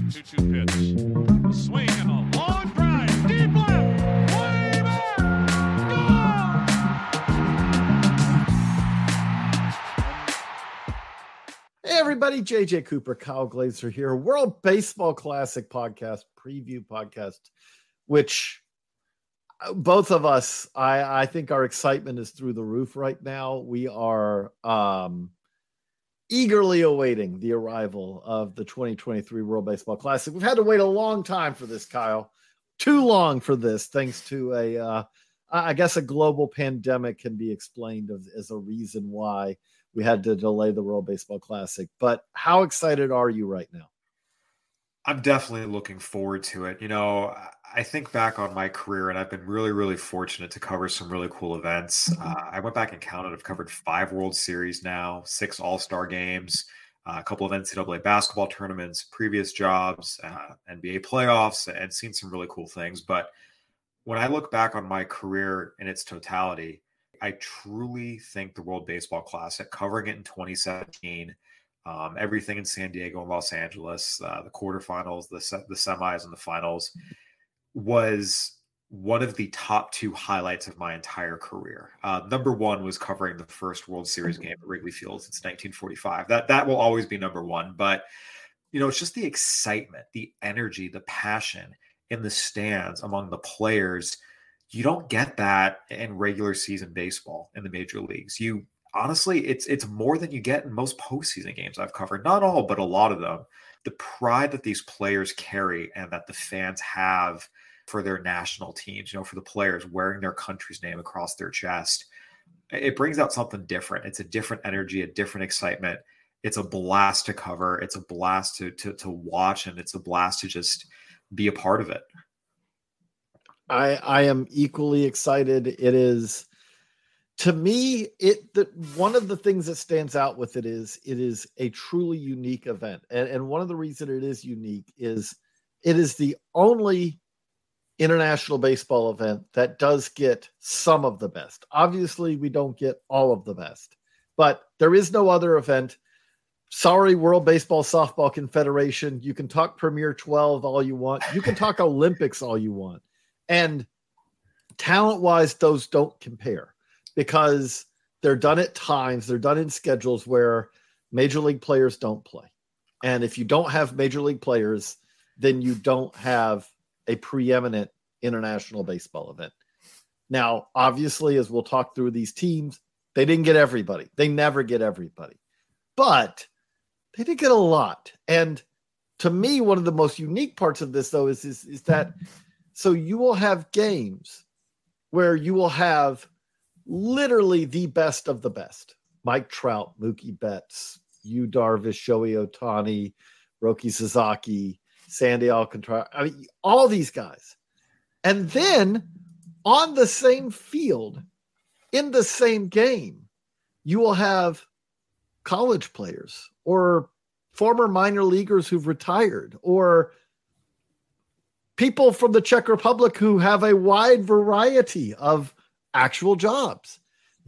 2-2 pitch. A swing and a long drive. Deep left. Way back. Hey everybody, JJ Cooper, Kyle Glaser here. World Baseball Classic podcast, preview podcast, which both of us, I think our excitement is through the roof right now. We are eagerly awaiting the arrival of the 2023 World Baseball Classic. We've had to wait a long time for this, Kyle. Too long for this, thanks to I guess a global pandemic can be explained as a reason why we had to delay the World Baseball Classic. But how excited are you right now? I'm definitely looking forward to it. You know, I think back on my career, and I've been really, really fortunate to cover some really cool events. I went back and counted. I've covered 5 World Series now, 6 All-Star games, a couple of NCAA basketball tournaments, previous jobs, NBA playoffs, and seen some really cool things. But when I look back on my career in its totality, I truly think the World Baseball Classic, covering it in 2017, everything in San Diego and Los Angeles, the quarterfinals, the semis, and the finals, was one of the top 2 highlights of my entire career. Number 1 was covering the first World Series game at Wrigley Field since 1945. That will always be number 1. But, you know, it's just the excitement, the energy, the passion in the stands among the players. You don't get that in regular season baseball in the major leagues. You honestly, it's more than you get in most postseason games I've covered. Not all, but a lot of them. The pride that these players carry and that the fans have for their national teams, you know, for the players wearing their country's name across their chest, it brings out something different. It's a different energy, a different excitement. It's a blast to cover. It's a blast to watch, and it's a blast to just be a part of it. I am equally excited. It is, to me, one of the things that stands out with it is a truly unique event. And one of the reasons it is unique is it is the only international baseball event that does get some of the best. Obviously, we don't get all of the best, but there is no other event. Sorry, World Baseball Softball Confederation. You can talk Premier 12 all you want. You can talk Olympics all you want. And talent-wise, those don't compare because they're done at times. They're done in schedules where major league players don't play. And if you don't have major league players, then you don't have a preeminent international baseball event. Now, obviously, as we'll talk through these teams, they didn't get everybody. They never get everybody. But they did get a lot. And to me, one of the most unique parts of this, though, is that so you will have games where you will have literally the best of the best. Mike Trout, Mookie Betts, Yu Darvish, Shohei Ohtani, Roki Sasaki, Sandy Alcantara. I mean, all these guys. And then on the same field, in the same game, you will have college players or former minor leaguers who've retired or people from the Czech Republic who have a wide variety of actual jobs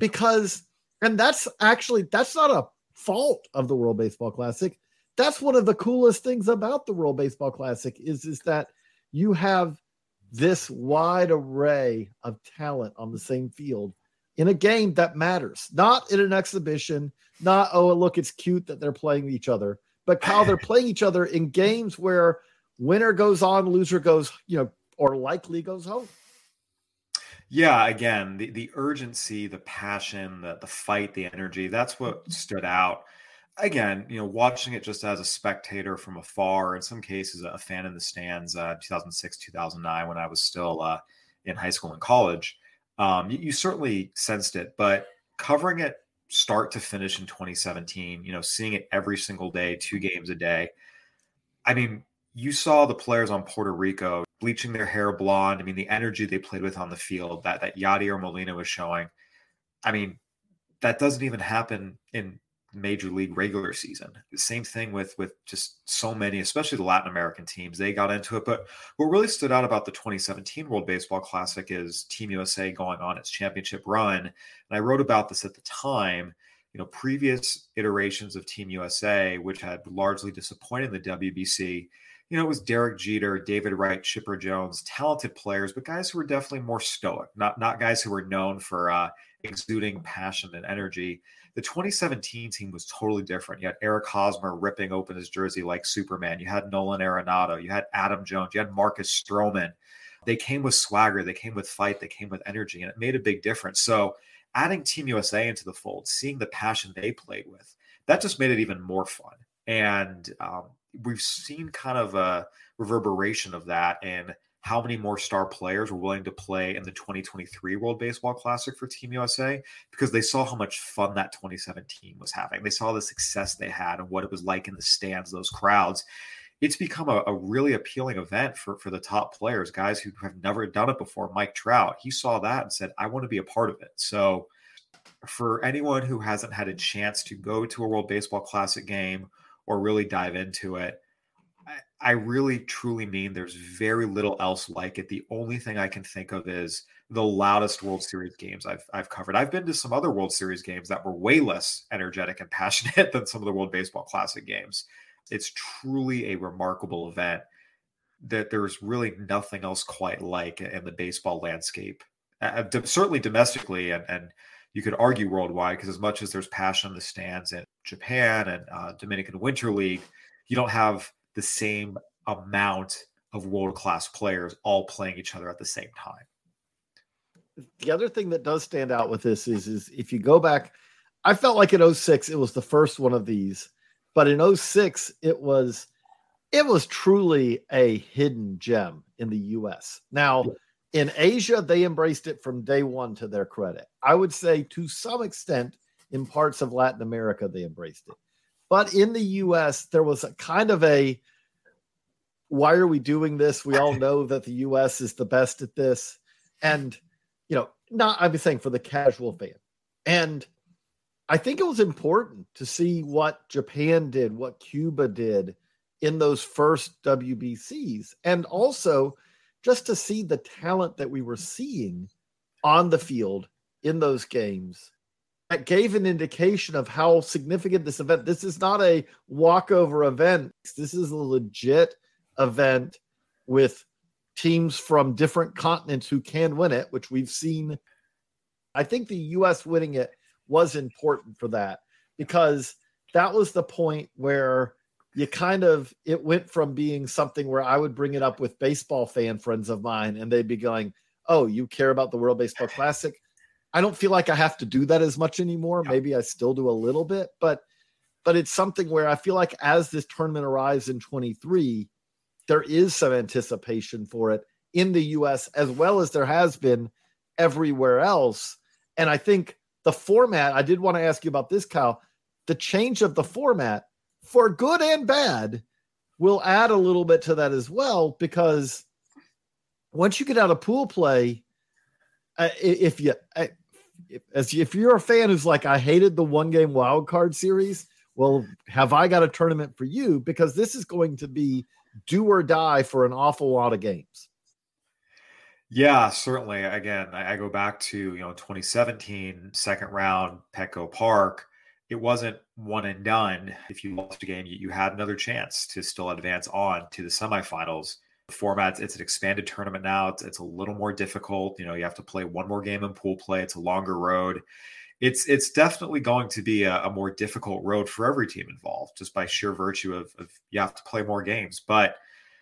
and that's not a fault of the World Baseball Classic. That's one of the coolest things about the World Baseball Classic is that you have this wide array of talent on the same field in a game that matters, not in an exhibition, not, oh, look, it's cute that they're playing each other, but Kyle, they're playing each other in games where winner goes on, loser goes, or likely goes home. Yeah, again, the urgency, the passion, the fight, the energy, that's what stood out. Again, watching it just as a spectator from afar, in some cases a fan in the stands, 2006, 2009, when I was still in high school and college, you certainly sensed it. But covering it start to finish in 2017, seeing it every single day, 2 games a day, I mean, you saw the players on Puerto Rico bleaching their hair blonde. I mean, the energy they played with on the field that Yadier Molina was showing. I mean, that doesn't even happen in major league regular season. The same thing with just so many, especially the Latin American teams, they got into it. But what really stood out about the 2017 World Baseball Classic is Team USA going on its championship run. And I wrote about this at the time. previous iterations of Team USA, which had largely disappointed the WBC, it was Derek Jeter, David Wright, Chipper Jones, talented players, but guys who were definitely more stoic, not guys who were known for exuding passion and energy. The 2017 team was totally different. You had Eric Hosmer ripping open his jersey like Superman. You had Nolan Arenado. You had Adam Jones. You had Marcus Stroman. They came with swagger. They came with fight. They came with energy, and it made a big difference. So adding Team USA into the fold, seeing the passion they played with, that just made it even more fun. And we've seen kind of a reverberation of that in how many more star players were willing to play in the 2023 World Baseball Classic for Team USA, because they saw how much fun that 2017 was having. They saw the success they had and what it was like in the stands, those crowds. It's become a really appealing event for the top players, guys who have never done it before. Mike Trout, he saw that and said, I want to be a part of it. So for anyone who hasn't had a chance to go to a World Baseball Classic game or really dive into it, I really truly mean there's very little else like it. The only thing I can think of is the loudest World Series games I've covered. I've been to some other World Series games that were way less energetic and passionate than some of the World Baseball Classic games. It's truly a remarkable event that there's really nothing else quite like in the baseball landscape, certainly domestically, and you could argue worldwide, because as much as there's passion in the stands in Japan and Dominican Winter League, you don't have the same amount of world-class players all playing each other at the same time. The other thing that does stand out with this is if you go back, I felt like in 06, it was the first one of these, but in 06, it was truly a hidden gem in the US. Now, in Asia, they embraced it from day one, to their credit. I would say to some extent in parts of Latin America, they embraced it. But in the US, there was a kind of why are we doing this? We all know that the US is the best at this. And, I'm saying for the casual fan. And I think it was important to see what Japan did, what Cuba did in those first WBCs. And also just to see the talent that we were seeing on the field in those games. That gave an indication of how significant this event. This is not a walkover event. This is a legit event with teams from different continents who can win it, which we've seen. I think the U.S. winning it was important for that, because that was the point where it went from being something where I would bring it up with baseball fan friends of mine, and they'd be going, oh, you care about the World Baseball Classic? I don't feel like I have to do that as much anymore. Yeah. Maybe I still do a little bit, but it's something where I feel like as this tournament arrives in 23, there is some anticipation for it in the US as well as there has been everywhere else. And I think the format, I did want to ask you about this, Kyle, the change of the format for good and bad will add a little bit to that as well, because once you get out of pool play, if you're a fan who's like, I hated the one game wild card series, well, have I got a tournament for you? Because this is going to be do or die for an awful lot of games. Yeah, certainly. Again, I go back to 2017 second round Petco Park. It wasn't one and done. If you lost a game, you had another chance to still advance on to the semifinals. The format, it's an expanded tournament now. It's a little more difficult. You have to play one more game in pool play. It's a longer road. It's definitely going to be a more difficult road for every team involved, just by sheer virtue of you have to play more games. But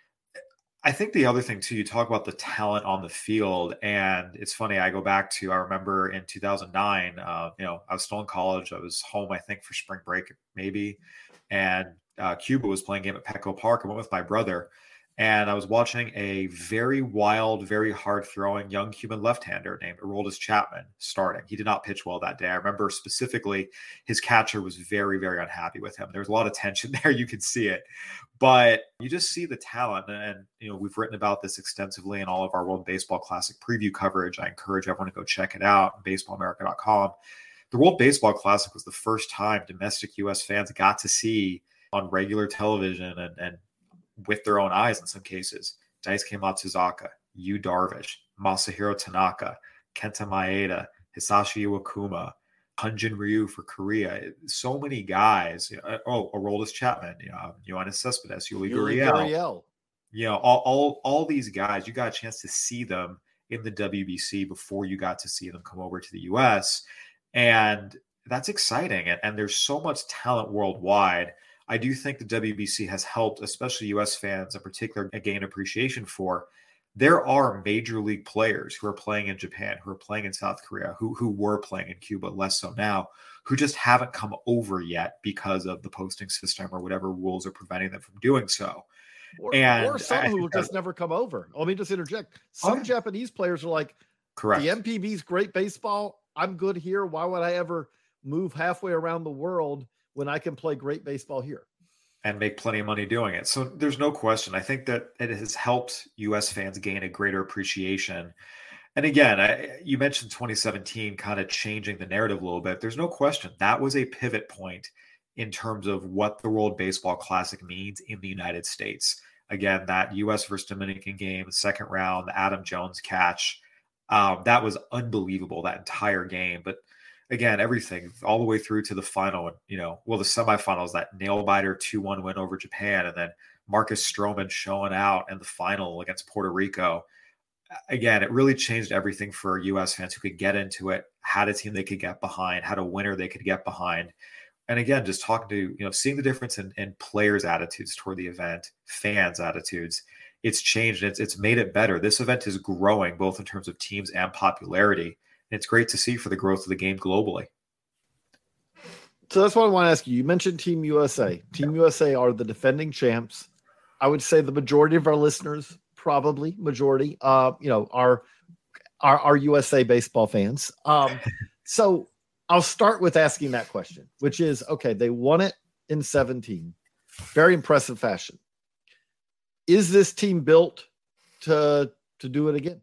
I think the other thing too, you talk about the talent on the field, and it's funny. I remember in 2009, I was still in college. I was home, I think, for spring break, maybe. And Cuba was playing a game at Petco Park. I went with my brother, and I was watching a very wild, very hard-throwing young Cuban left-hander named Aroldis Chapman starting. He did not pitch well that day. I remember specifically his catcher was very, very unhappy with him. There was a lot of tension there. You could see it. But you just see the talent. And we've written about this extensively in all of our World Baseball Classic preview coverage. I encourage everyone to go check it out on baseballamerica.com. The World Baseball Classic was the first time domestic U.S. fans got to see on regular television and with their own eyes in some cases, Daisuke Matsuzaka, Yu Darvish, Masahiro Tanaka, Kenta Maeda, Hisashi Iwakuma, Hyunjin Ryu for Korea. So many guys. Aroldis Chapman, Yoenis Cespedes, Yuli Gurriel. All these guys, you got a chance to see them in the WBC before you got to see them come over to the US. And that's exciting. And there's so much talent worldwide. I do think the WBC has helped, especially US fans in particular, gain appreciation for. There are major league players who are playing in Japan, who are playing in South Korea, who were playing in Cuba, less so now, who just haven't come over yet because of the posting system or whatever rules are preventing them from doing so. Or some who will just never come over. Let me just interject. Some Japanese players are like, correct. The MPB's great baseball. I'm good here. Why would I ever move halfway around the world when I can play great baseball here? And make plenty of money doing it. So there's no question. I think that it has helped U.S. fans gain a greater appreciation. And again, you mentioned 2017 kind of changing the narrative a little bit. There's no question that was a pivot point in terms of what the World Baseball Classic means in the United States. Again, that U.S. versus Dominican game, second round, the Adam Jones catch, that was unbelievable, that entire game. But again, everything all the way through to the final, the semifinals, that nail biter 2-1 win over Japan, and then Marcus Stroman showing out in the final against Puerto Rico. Again, it really changed everything for U.S. fans who could get into it, had a team they could get behind, had a winner they could get behind. And again, just talking to, seeing the difference in players' attitudes toward the event, fans' attitudes, it's changed. It's made it better. This event is growing both in terms of teams and popularity. And it's great to see for the growth of the game globally. So that's what I want to ask you. You mentioned Team USA. Team USA are the defending champs. I would say the majority of our listeners, probably majority, are USA baseball fans. So I'll start with asking that question, which is, okay, they won it in 17. Very impressive fashion. Is this team built to do it again?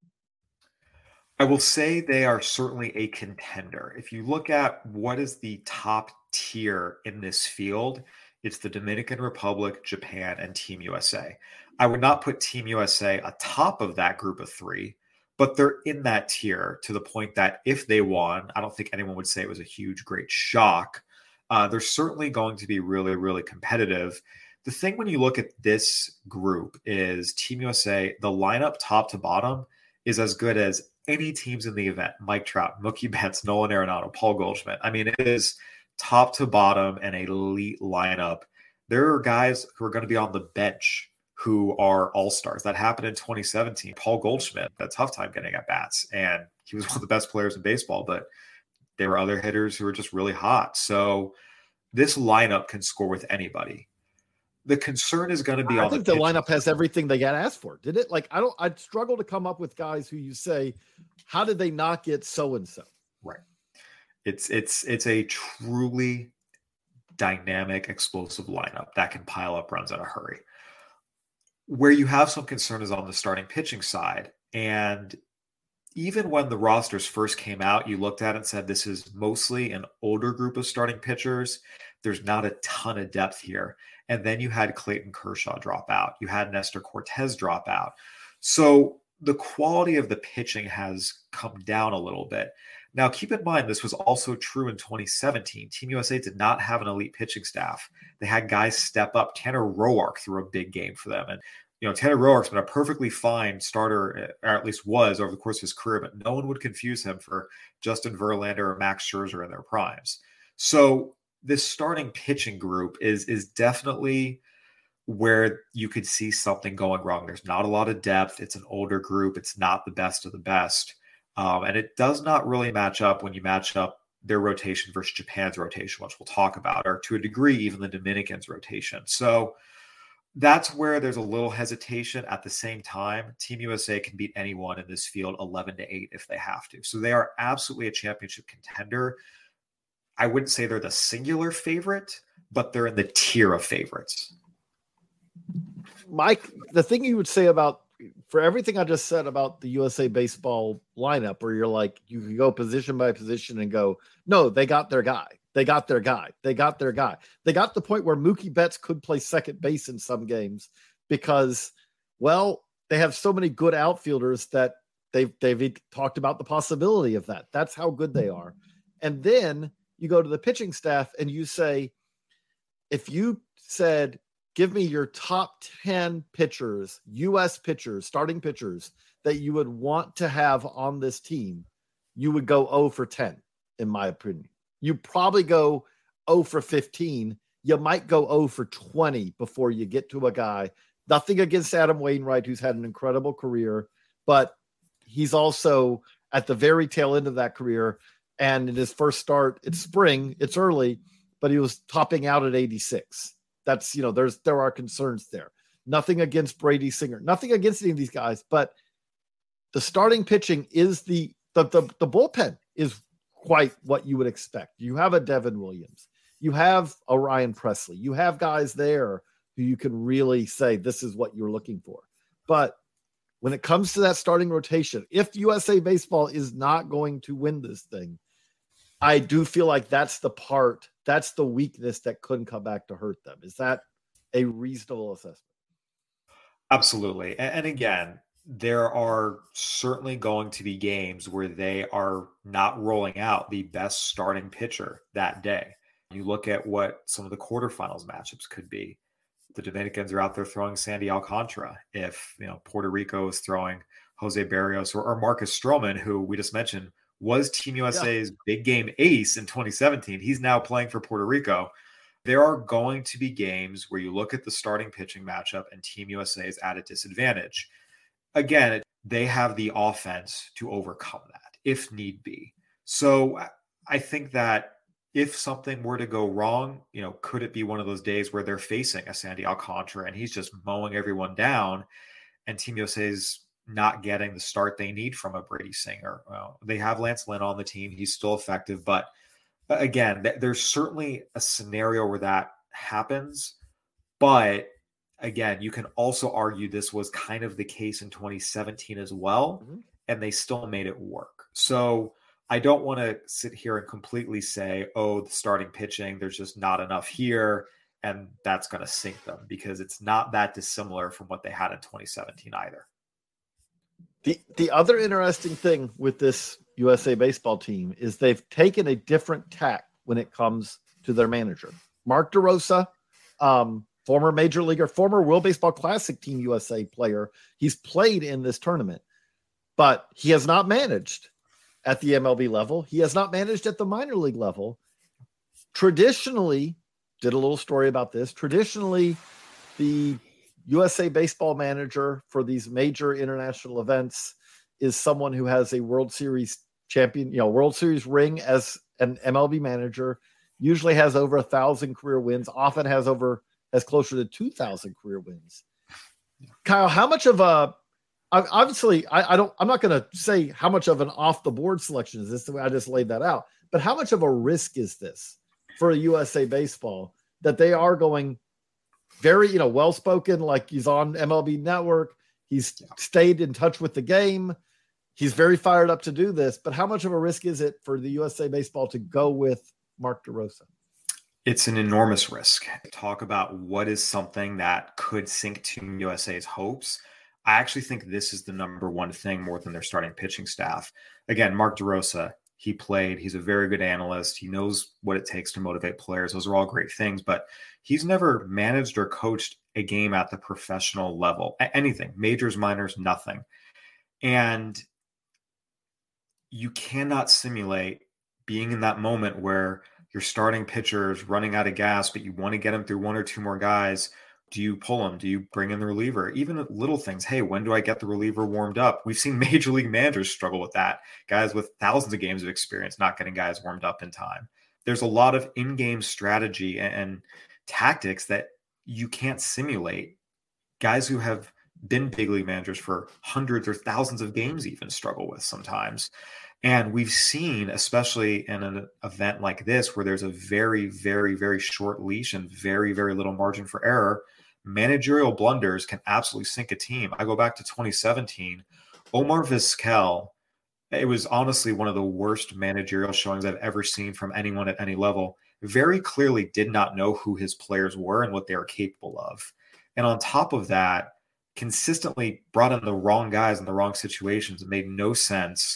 I will say they are certainly a contender. If you look at what is the top tier in this field, it's the Dominican Republic, Japan, and Team USA. I would not put Team USA atop of that group of three, but they're in that tier to the point that if they won, I don't think anyone would say it was a huge, great shock. They're certainly going to be really, really competitive. The thing when you look at this group is Team USA, the lineup top to bottom is as good as any teams in the event. Mike Trout, Mookie Betts, Nolan Arenado, Paul Goldschmidt. I mean, it is top to bottom an elite lineup. There are guys who are going to be on the bench who are all-stars. That happened in 2017. Paul Goldschmidt, a tough time getting at bats, and he was one of the best players in baseball, but there were other hitters who were just really hot. So this lineup can score with anybody. The concern is going to be I think the lineup has everything they got asked for. Did it? I'd struggle to come up with guys who you say, how did they not get so-and-so? Right. It's a truly dynamic, explosive lineup that can pile up runs in a hurry. Where you have some concern is on the starting pitching side. And even when the rosters first came out, you looked at it and said, this is mostly an older group of starting pitchers. There's not a ton of depth here. And then you had Clayton Kershaw drop out. You had Nestor Cortez drop out. So the quality of the pitching has come down a little bit. Now, keep in mind, this was also true in 2017. Team USA did not have an elite pitching staff. They had guys step up. Tanner Roark threw a big game for them. And, Tanner Roark's been a perfectly fine starter, or at least was over the course of his career, but no one would confuse him for Justin Verlander or Max Scherzer in their primes. So this starting pitching group is definitely where you could see something going wrong. There's not a lot of depth. It's an older group. It's not the best of the best. And it does not really match up when you match up their rotation versus Japan's rotation, which we'll talk about, or to a degree, even the Dominicans' rotation. So that's where there's a little hesitation. At the same time, Team USA can beat anyone in this field 11-8 if they have to. So they are absolutely a championship contender. I wouldn't say they're the singular favorite, but they're in the tier of favorites. Mike, the thing you would say about, for everything I just said about the USA baseball lineup, where you're like, you can go position by position and go, no, they got their guy. They got their guy. They got their guy. They got the point where Mookie Betts could play second base in some games because, well, they have so many good outfielders that they've talked about the possibility of that. That's how good they are. And then you go to the pitching staff and you say, if you said, give me your top 10 pitchers, U.S. pitchers, starting pitchers that you would want to have on this team, you would go 0 for 10, in my opinion. You probably go 0 for 15. You might go 0 for 20 before you get to a guy. Nothing against Adam Wainwright, who's had an incredible career, but he's also at the very tail end of that career. And in his first start, it's spring, it's early, but he was topping out at 86. That's, there are concerns there. Nothing against Brady Singer, nothing against any of these guys, but the starting pitching is the bullpen is quite what you would expect. You have a Devin Williams, you have a Ryan Presley, you have guys there who you can really say, this is what you're looking for. But when it comes to that starting rotation, if USA Baseball is not going to win this thing, I do feel like that's the weakness that couldn't come back to hurt them. Is that a reasonable assessment? Absolutely. And again, there are certainly going to be games where they are not rolling out the best starting pitcher that day. You look at what some of the quarterfinals matchups could be. The Dominicans are out there throwing Sandy Alcantara. If Puerto Rico is throwing Jose Barrios or Marcus Stroman, who we just mentioned was Team USA's big game ace in 2017. He's now playing for Puerto Rico. There are going to be games where you look at the starting pitching matchup and Team USA is at a disadvantage. Again, they have the offense to overcome that if need be. So I think that if something were to go wrong, could it be one of those days where they're facing a Sandy Alcantara and he's just mowing everyone down and Team USA's not getting the start they need from a Brady Singer? Well, they have Lance Lynn on the team. He's still effective. But again, there's certainly a scenario where that happens. But again, you can also argue this was kind of the case in 2017 as well, and they still made it work. So I don't want to sit here and completely say, oh, the starting pitching, there's just not enough here, and that's going to sink them, because it's not that dissimilar from what they had in 2017 either. The other interesting thing with this USA Baseball team is they've taken a different tack when it comes to their manager. Mark DeRosa, former major leaguer, former World Baseball Classic Team USA player. He's played in this tournament, but he has not managed at the MLB level. He has not managed at the minor league level. Traditionally, did a little story about this. Traditionally, the USA Baseball manager for these major international events is someone who has a World Series champion, World Series ring as an MLB manager, usually has over 1,000 career wins, often has closer to 2,000 career wins. Kyle, how much of obviously I'm not going to say how much of an off the board selection is this, the way I just laid that out, but how much of a risk is this for a USA Baseball that they are going very, well-spoken, like he's on MLB Network. He's stayed in touch with the game. He's very fired up to do this, but how much of a risk is it for the USA Baseball to go with Mark DeRosa? It's an enormous risk. Talk about what is something that could sink Team USA's hopes. I actually think this is the number one thing more than their starting pitching staff. Again, Mark DeRosa, he played. He's a very good analyst. He knows what it takes to motivate players. Those are all great things, but he's never managed or coached a game at the professional level. Anything, majors, minors, nothing. And you cannot simulate being in that moment where your starting pitcher is running out of gas, but you want to get him through one or two more guys. Do you pull him? Do you bring in the reliever? Even little things. Hey, when do I get the reliever warmed up? We've seen major league managers struggle with that. Guys with thousands of games of experience not getting guys warmed up in time. There's a lot of in-game strategy and tactics that you can't simulate. Guys who have been big league managers for hundreds or thousands of games even struggle with sometimes. And we've seen, especially in an event like this, where there's a very, very, very short leash and very, very little margin for error, managerial blunders can absolutely sink a team. I go back to 2017, Omar Vizquel. It was honestly one of the worst managerial showings I've ever seen from anyone at any level. Very clearly did not know who his players were and what they were capable of. And on top of that, consistently brought in the wrong guys in the wrong situations. It made no sense.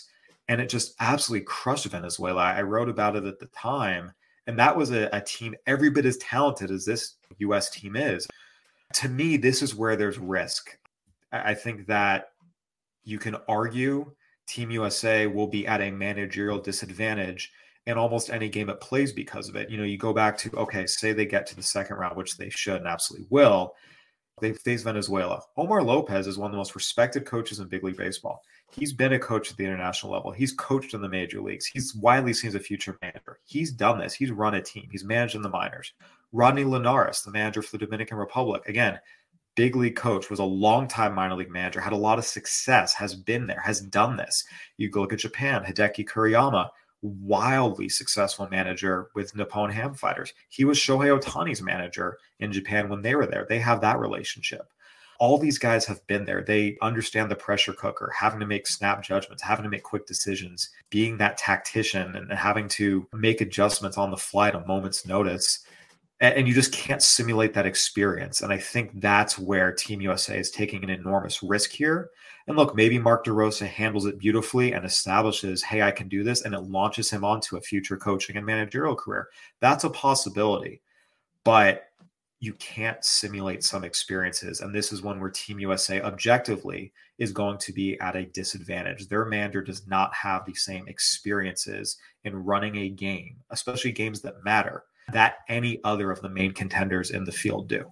and it just absolutely crushed Venezuela. I wrote about it at the time, and that was a team every bit as talented as this U.S. team is. To me, this is where there's risk. I think that you can argue Team USA will be at a managerial disadvantage in almost any game it plays because of it. You go back to, okay, say they get to the second round, which they should and absolutely will. They face Venezuela. Omar Lopez is one of the most respected coaches in big league baseball. He's been a coach at the international level. He's coached in the major leagues. He's widely seen as a future manager. He's done this. He's run a team. He's managed in the minors. Rodney Linares, the manager for the Dominican Republic, again, big league coach, was a longtime minor league manager, had a lot of success, has been there, has done this. You go look at Japan, Hideki Kuriyama, wildly successful manager with Nippon Ham Fighters. He was Shohei Ohtani's manager in Japan when they were there. They have that relationship. All these guys have been there. They understand the pressure cooker, having to make snap judgments, having to make quick decisions, being that tactician and having to make adjustments on the fly at a moment's notice. And you just can't simulate that experience. And I think that's where Team USA is taking an enormous risk here. And look, maybe Mark DeRosa handles it beautifully and establishes, hey, I can do this. And it launches him onto a future coaching and managerial career. That's a possibility. But you can't simulate some experiences. And this is one where Team USA objectively is going to be at a disadvantage. Their manager does not have the same experiences in running a game, especially games that matter, that any other of the main contenders in the field do.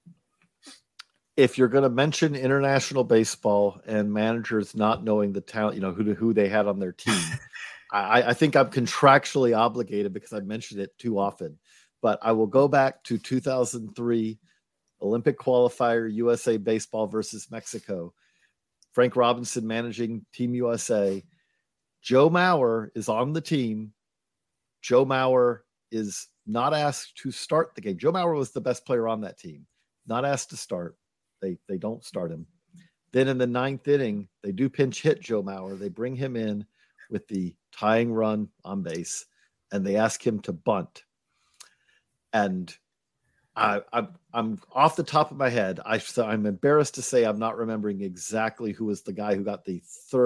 If you're going to mention international baseball and managers not knowing the talent, who they had on their team, I think I'm contractually obligated because I mentioned it too often. But I will go back to 2003 Olympic qualifier, USA baseball versus Mexico. Frank Robinson managing Team USA. Joe Mauer is on the team. Joe Mauer is not asked to start the game. Joe Mauer was the best player on that team. Not asked to start. They don't start him. Then in the ninth inning, they do pinch hit Joe Mauer. They bring him in with the tying run on base, and they ask him to bunt. And I'm off the top of my head. I'm embarrassed to say I'm not remembering exactly who was the guy who got the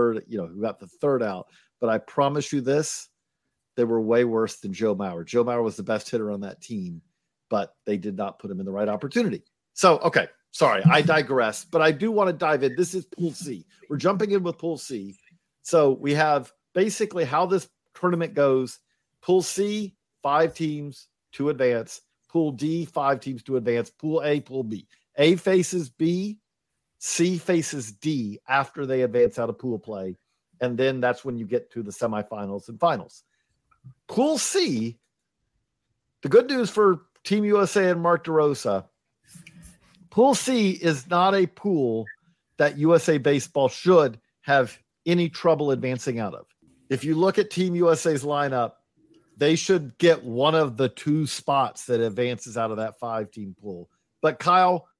third out. But I promise you this, they were way worse than Joe Mauer. Joe Mauer was the best hitter on that team, but they did not put him in the right opportunity. So, okay, sorry, I digress, but I do want to dive in. This is Pool C. We're jumping in with Pool C. So we have basically how this tournament goes. Pool C, 5 teams to advance. Pool D, 5 teams to advance. Pool A, Pool B. A faces B, C faces D after they advance out of pool play. And then that's when you get to the semifinals and finals. Pool C, the good news for Team USA and Mark DeRosa, Pool C is not a pool that USA Baseball should have any trouble advancing out of. If you look at Team USA's lineup, they should get one of the 2 spots that advances out of that 5-team pool. But Kyle,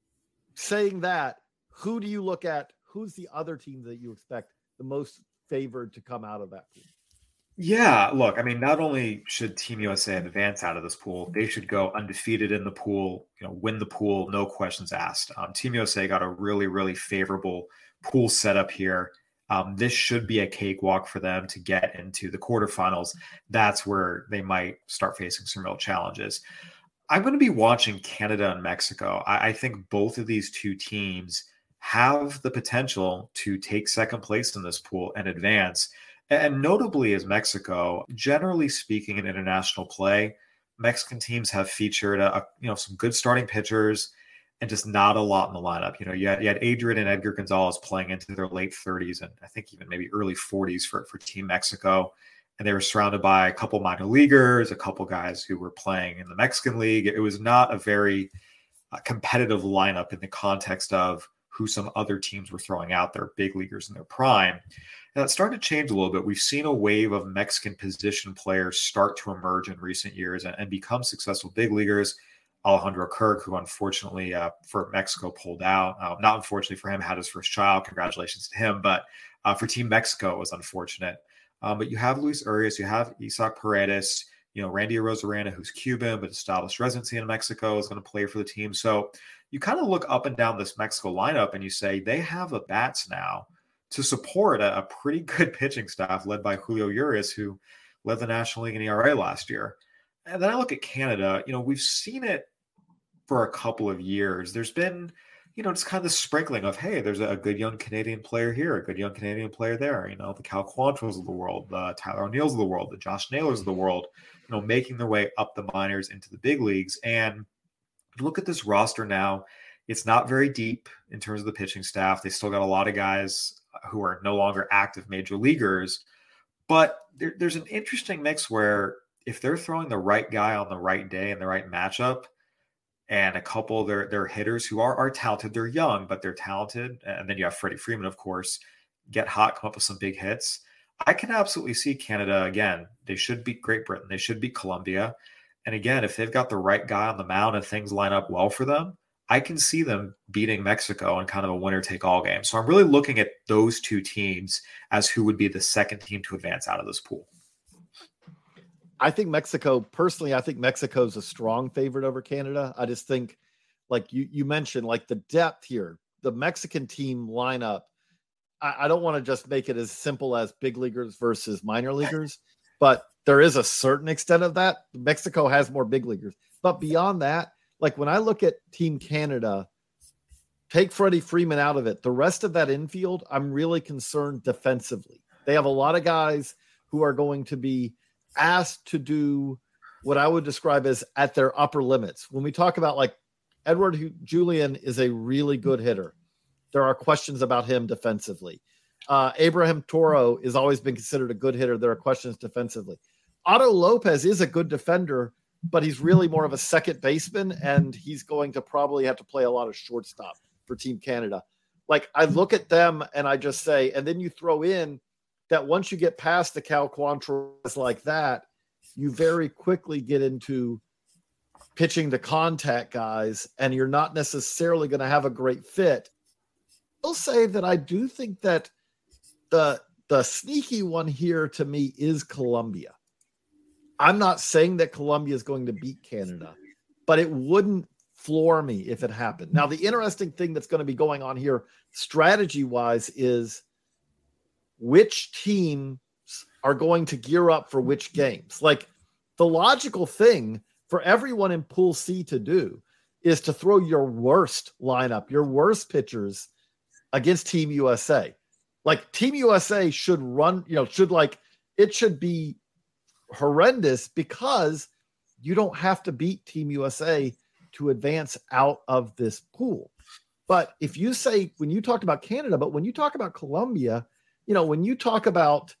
saying that, who do you look at? Who's the other team that you expect the most favored to come out of that pool? Yeah, look, I mean, not only should Team USA advance out of this pool, they should go undefeated in the pool, win the pool, no questions asked. Team USA got a really, really favorable pool setup here. This should be a cakewalk for them to get into the quarterfinals. That's where they might start facing some real challenges. I'm going to be watching Canada and Mexico. I think both of these 2 teams have the potential to take second place in this pool and advance. And notably is Mexico, generally speaking in international play, Mexican teams have featured some good starting pitchers and just not a lot in the lineup. You had Adrian and Edgar Gonzalez playing into their late 30s and I think even maybe early 40s for Team Mexico. And they were surrounded by a couple minor leaguers, a couple guys who were playing in the Mexican League. It was not a very competitive lineup in the context of who some other teams were throwing out there, big leaguers in their prime. And it's starting to change a little bit. We've seen a wave of Mexican position players start to emerge in recent years and become successful big leaguers. Alejandro Kirk, who unfortunately for Mexico pulled out. Not unfortunately for him, had his first child. Congratulations to him. But for Team Mexico, it was unfortunate. But you have Luis Urias, you have Isaac Paredes, Randy Arozarena, who's Cuban, but established residency in Mexico, is going to play for the team. So you kind of look up and down this Mexico lineup and you say they have the bats now to support a pretty good pitching staff led by Julio Urias, who led the National League in ERA last year. And then I look at Canada, we've seen it for a couple of years. There's been, it's kind of the sprinkling of, hey, there's a good young Canadian player here, a good young Canadian player there, the Cal Quantros of the world, the Tyler O'Neills of the world, the Josh Naylors of the world, making their way up the minors into the big leagues. And look at this roster now. It's not very deep in terms of the pitching staff. They still got a lot of guys who are no longer active major leaguers. But there's an interesting mix where if they're throwing the right guy on the right day and the right matchup, and a couple of their hitters who are talented, they're young, but they're talented. And then you have Freddie Freeman, of course, get hot, come up with some big hits. I can absolutely see Canada again. They should beat Great Britain. They should beat Colombia. And again, if they've got the right guy on the mound and things line up well for them, I can see them beating Mexico in kind of a winner-take-all game. So I'm really looking at those two teams as who would be the second team to advance out of this pool. I think Mexico's a strong favorite over Canada. I just think, like you mentioned, like the depth here, the Mexican team lineup. I don't want to just make it as simple as big leaguers versus minor leaguers, but there is a certain extent of that. Mexico has more big leaguers. But beyond that, like when I look at Team Canada, take Freddie Freeman out of it. The rest of that infield, I'm really concerned defensively. They have a lot of guys who are going to be asked to do what I would describe as at their upper limits. When we talk about like Edouard Julien is a really good hitter. There are questions about him defensively. Abraham Toro has always been considered a good hitter. There are questions defensively. Otto Lopez is a good defender, but he's really more of a second baseman, and he's going to probably have to play a lot of shortstop for Team Canada. Like I look at them and I just say, and then you throw in that once you get past the Cal Quantros like that, you very quickly get into pitching to contact guys, and you're not necessarily going to have a great fit. I'll say that I do think that the sneaky one here to me is Colombia. I'm not saying that Colombia is going to beat Canada, but it wouldn't floor me if it happened. Now, the interesting thing that's going to be going on here strategy-wise is which teams are going to gear up for which games. Like the logical thing for everyone in Pool C to do is to throw your worst lineup, your worst pitchers against Team USA. Like Team USA should run, it should be horrendous because you don't have to beat Team USA to advance out of this pool. But if you say, when you talked about Canada, but when you talk about Colombia, when you talk about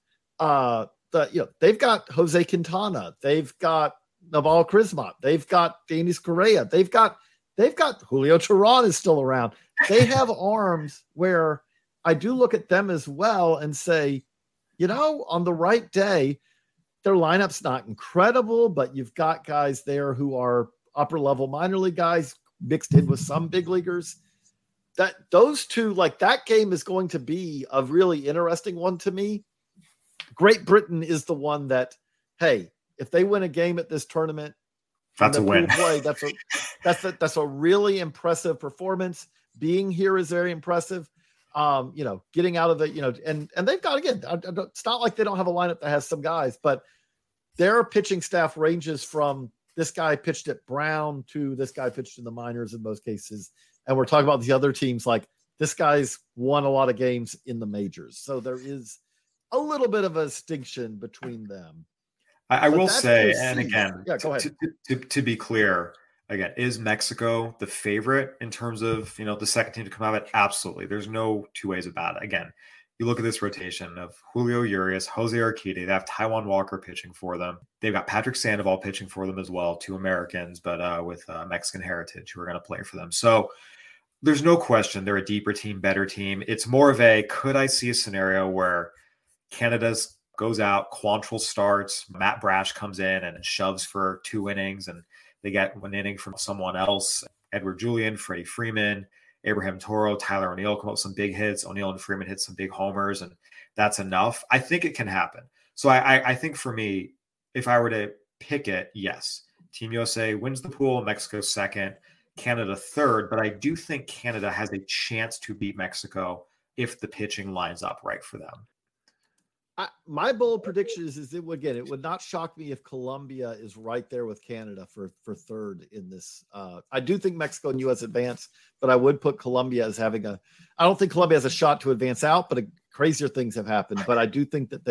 they've got Jose Quintana, they've got Naval Crismot, they've got Denis Correa, they've got Julio Teheran is still around. They have arms where I do look at them as well and say, on the right day, their lineup's not incredible, but you've got guys there who are upper level minor league guys mixed in with some big leaguers. That those two, like that game is going to be a really interesting one to me. Great Britain is the one that, hey, if they win a game at this tournament, that's a win. That's a really impressive performance. Being here is very impressive. Getting out of the, and they've got, again, it's not like they don't have a lineup that has some guys, but their pitching staff ranges from this guy pitched at Brown to this guy pitched in the minors in most cases. And we're talking about the other teams, like this guy's won a lot of games in the majors. So there is a little bit of a distinction between them. I will say, and again, go ahead. To be clear, again, is Mexico the favorite in terms of, the second team to come out of it? Absolutely. There's no two ways about it. Again, you look at this rotation of Julio Urias, Jose Urquidy. They have Taijuan Walker pitching for them. They've got Patrick Sandoval pitching for them as well, two Americans, but with Mexican heritage who are going to play for them. So there's no question they're a deeper team, better team. It's more of a, could I see a scenario where Canada's goes out, Quantrill starts, Matt Brash comes in and shoves for 2 innings, and they get 1 inning from someone else. Edouard Julien, Freddie Freeman, Abraham Toro, Tyler O'Neill come up with some big hits. O'Neill and Freeman hit some big homers, and that's enough. I think it can happen. So I think for me, if I were to pick it, yes, Team USA wins the pool, Mexico second, Canada third, but I do think Canada has a chance to beat Mexico if the pitching lines up right for them. My bold prediction is it would not shock me if Colombia is right there with Canada for third in this. I do think Mexico and U.S. advance, but I would put Colombia as having I don't think Colombia has a shot to advance out, but crazier things have happened. But I do think that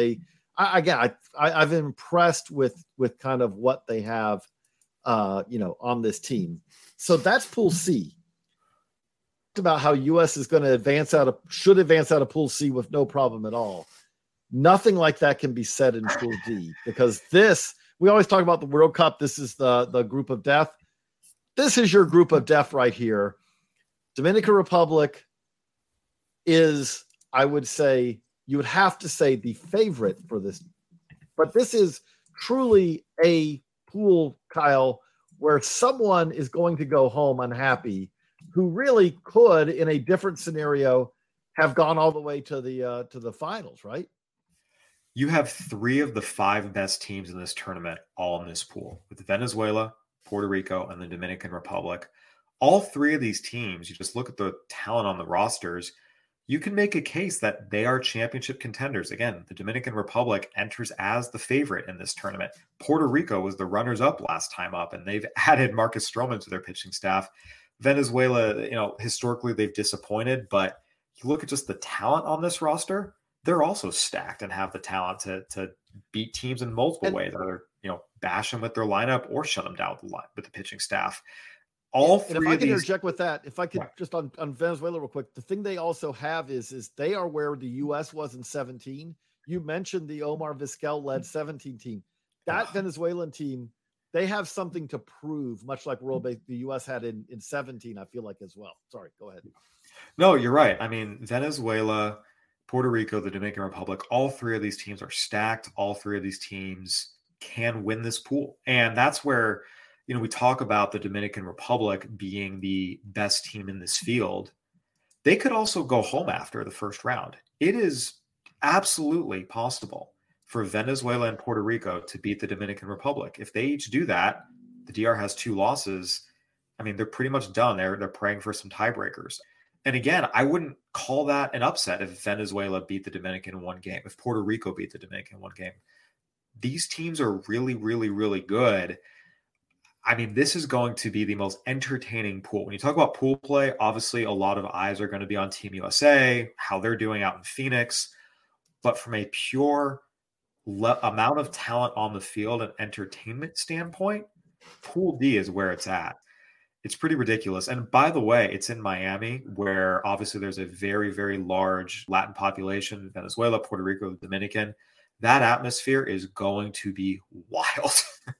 I've been impressed with kind of what they have, on this team. So that's Pool C. About how U.S. is going to should advance out of Pool C with no problem at all. Nothing like that can be said in Pool D, because we always talk about the World Cup. This is the group of death. This is your group of death right here. Dominican Republic is, I would say, you would have to say the favorite for this. But this is truly a pool, Kyle, where someone is going to go home unhappy who really could, in a different scenario, have gone all the way to the finals, right? You have 3 of the 5 best teams in this tournament all in this pool, with Venezuela, Puerto Rico, and the Dominican Republic. All 3 of these teams, you just look at the talent on the rosters, you can make a case that they are championship contenders. Again, the Dominican Republic enters as the favorite in this tournament. Puerto Rico was the runners-up last time up, and they've added Marcus Stroman to their pitching staff. Venezuela, historically they've disappointed, but you look at just the talent on this roster, they're also stacked and have the talent to beat teams in multiple ways, either bash them with their lineup or shut them down with the pitching staff. If I can interject with that, if I could just on Venezuela real quick, the thing they also have is they are where the U.S. was in 17. You mentioned the Omar Vizquel led 17 team. That Venezuelan team, they have something to prove, much like the U.S. had in 17, I feel like, as well. Sorry, go ahead. No, you're right. I mean, Venezuela, Puerto Rico, the Dominican Republic, all 3 of these teams are stacked. All 3 of these teams can win this pool. And that's where, we talk about the Dominican Republic being the best team in this field. They could also go home after the first round. It is absolutely possible for Venezuela and Puerto Rico to beat the Dominican Republic. If they each do that, the DR has 2 losses. I mean, they're pretty much done. They're praying for some tiebreakers. And again, I wouldn't call that an upset if Venezuela beat the Dominican in 1 game, if Puerto Rico beat the Dominican in 1 game. These teams are really, really, really good. I mean, this is going to be the most entertaining pool. When you talk about pool play, obviously a lot of eyes are going to be on Team USA, how they're doing out in Phoenix. But from a pure amount of talent on the field and entertainment standpoint, Pool D is where it's at. It's pretty ridiculous. And by the way, it's in Miami, where obviously there's a very, very large Latin population, Venezuela, Puerto Rico, the Dominican. That atmosphere is going to be wild.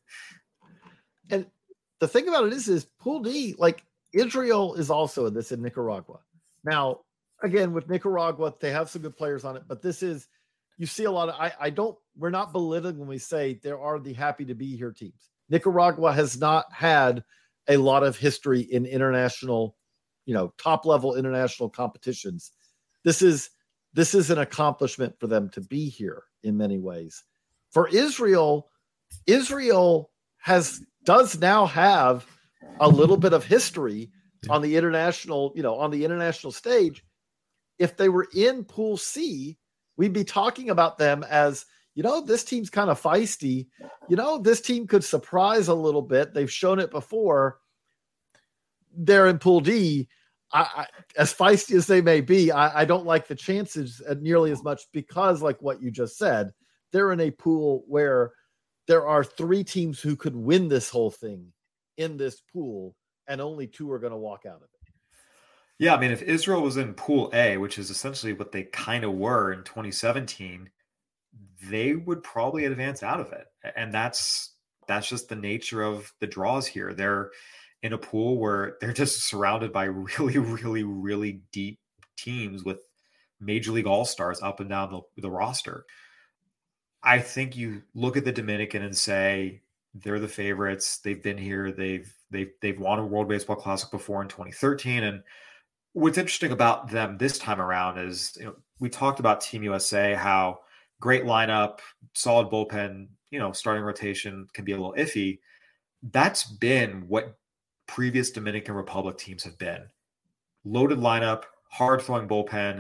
And the thing about it is Pool D, like Israel is also in this in Nicaragua. Now, again, with Nicaragua, they have some good players on it, but you see a lot of, we're not belittling when we say there are the happy to be here teams. Nicaragua has not had a lot of history in international, top level international competitions. This is an accomplishment for them to be here in many ways. For Israel does now have a little bit of history on the international, on the international stage. If they were in Pool C, we'd be talking about them as, this team's kind of feisty. This team could surprise a little bit. They've shown it before. They're in Pool D. As feisty as they may be, I don't like the chances nearly as much because, like what you just said, they're in a pool where there are 3 teams who could win this whole thing in this pool, and only 2 are going to walk out of it. Yeah, I mean, if Israel was in Pool A, which is essentially what they kind of were in 2017, they would probably advance out of it. And that's just the nature of the draws here. They're in a pool where they're just surrounded by really, really, really deep teams with Major League All-Stars up and down the roster. I think you look at the Dominican and say they're the favorites. They've been here. They've won a World Baseball Classic before in 2013. And what's interesting about them this time around is, we talked about Team USA, how great lineup, solid bullpen, starting rotation can be a little iffy. That's been what previous Dominican Republic teams have been. Loaded lineup, hard throwing bullpen,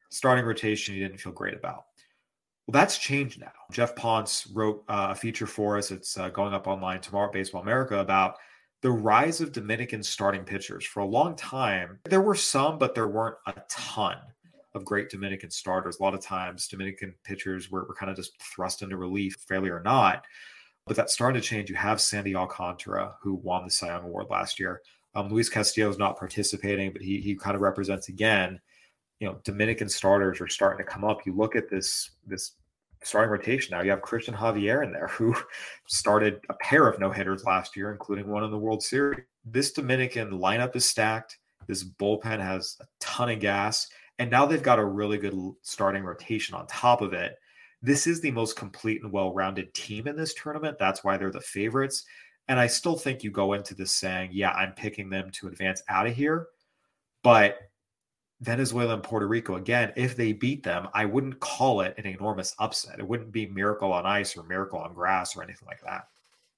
starting rotation you didn't feel great about. Well, that's changed now. Jeff Ponce wrote a feature for us. It's going up online tomorrow at Baseball America about the rise of Dominican starting pitchers. For a long time, there were some, but there weren't a ton of great Dominican starters. A lot of times, Dominican pitchers were kind of just thrust into relief, failure or not. But that started to change. You have Sandy Alcantara, who won the Cy Young Award last year. Luis Castillo is not participating, but he kind of represents again. Dominican starters are starting to come up. You look at this starting rotation now. You have Christian Javier in there, who started a pair of no-hitters last year, including one in the World Series. This Dominican lineup is stacked. This bullpen has a ton of gas, and now they've got a really good starting rotation on top of it. This is the most complete and well-rounded team in this tournament. That's why they're the favorites. And I still think you go into this saying, yeah, I'm picking them to advance out of here. But Venezuela and Puerto Rico, again, if they beat them, I wouldn't call it an enormous upset. It wouldn't be miracle on ice or miracle on grass or anything like that.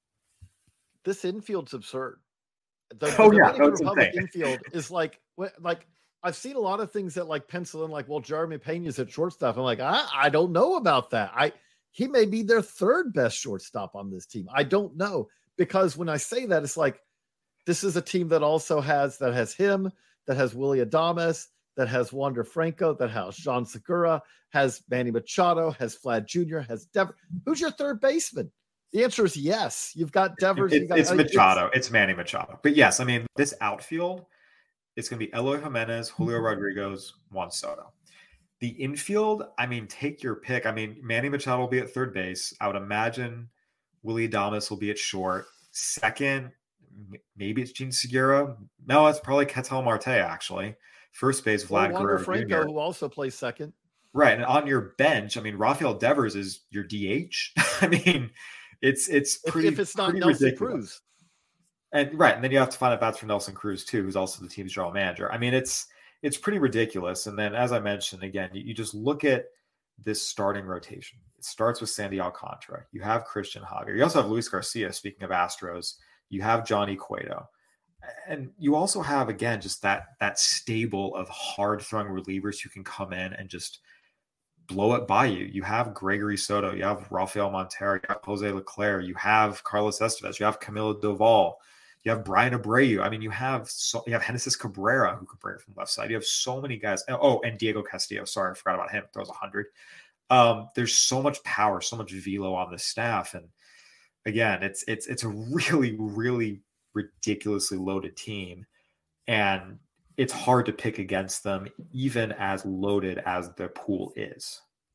This infield's absurd. The Dominican Republic infield is like I've seen a lot of things that like pencil in, like, well, Jeremy Pena's at shortstop. I'm like, I don't know about that. He may be their third best shortstop on this team. I don't know, because when I say that, it's like, this is a team that also has him, that has Willy Adames, that has Wander Franco, that has John Segura, has Manny Machado, has Vlad Jr., has Devers. Who's your third baseman? The answer is yes. You've got Devers. It's Machado. It's Manny Machado. But yes, I mean, this outfield, it's going to be Eloy Jimenez, Julio Rodriguez, Juan Soto. The infield, I mean, take your pick. I mean, Manny Machado will be at third base. I would imagine Willy Adames will be at short. Second, maybe it's Gene Segura. No, it's probably Ketel Marte, actually. First base, Vlad Guerrero Franco, Jr., who also plays second. Right, and on your bench, I mean, Rafael Devers is your DH. I mean, it's pretty. If it's not Nelson ridiculous. Cruz, and then you have to find out bats for Nelson Cruz too, who's also the team's general manager. I mean, it's pretty ridiculous. And then, as I mentioned, again, you just look at this starting rotation. It starts with Sandy Alcantara. You have Christian Javier. You also have Luis Garcia. Speaking of Astros, you have Johnny Cueto. And you also have, again, just that stable of hard-throwing relievers who can come in and just blow it by you. You have Gregory Soto. You have Rafael Montero. You have Jose Leclerc. You have Carlos Estevez. You have Camilo Doval. You have Brian Abreu. I mean, you have Genesis Cabrera, who can bring it from the left side. You have so many guys. Oh, and Diego Castillo. Sorry, I forgot about him. Throws 100. There's so much power, so much velo on the staff. And, again, it's a really, really ridiculously loaded team, and it's hard to pick against them, even as loaded as the pool is.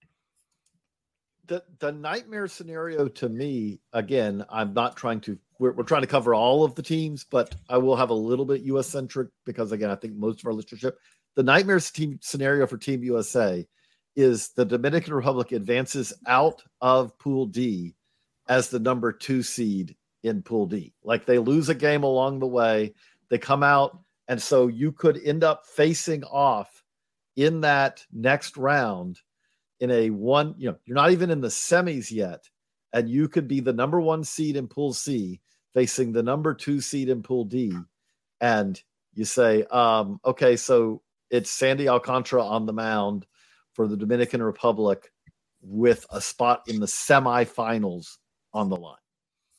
The nightmare scenario to me, again, I'm not trying to, we're trying to cover all of the teams, but I will have a little bit US centric, because again, I think most of our listenership, the nightmare team scenario for Team USA is the Dominican Republic advances out of Pool D as the number 2 seed in Pool D. Like, they lose a game along the way, they come out, and so you could end up facing off in that next round in a one, you're not even in the semis yet, and you could be the number 1 seed in Pool C facing the number 2 seed in Pool D. And you say, okay, so it's Sandy Alcantara on the mound for the Dominican Republic with a spot in the semifinals on the line.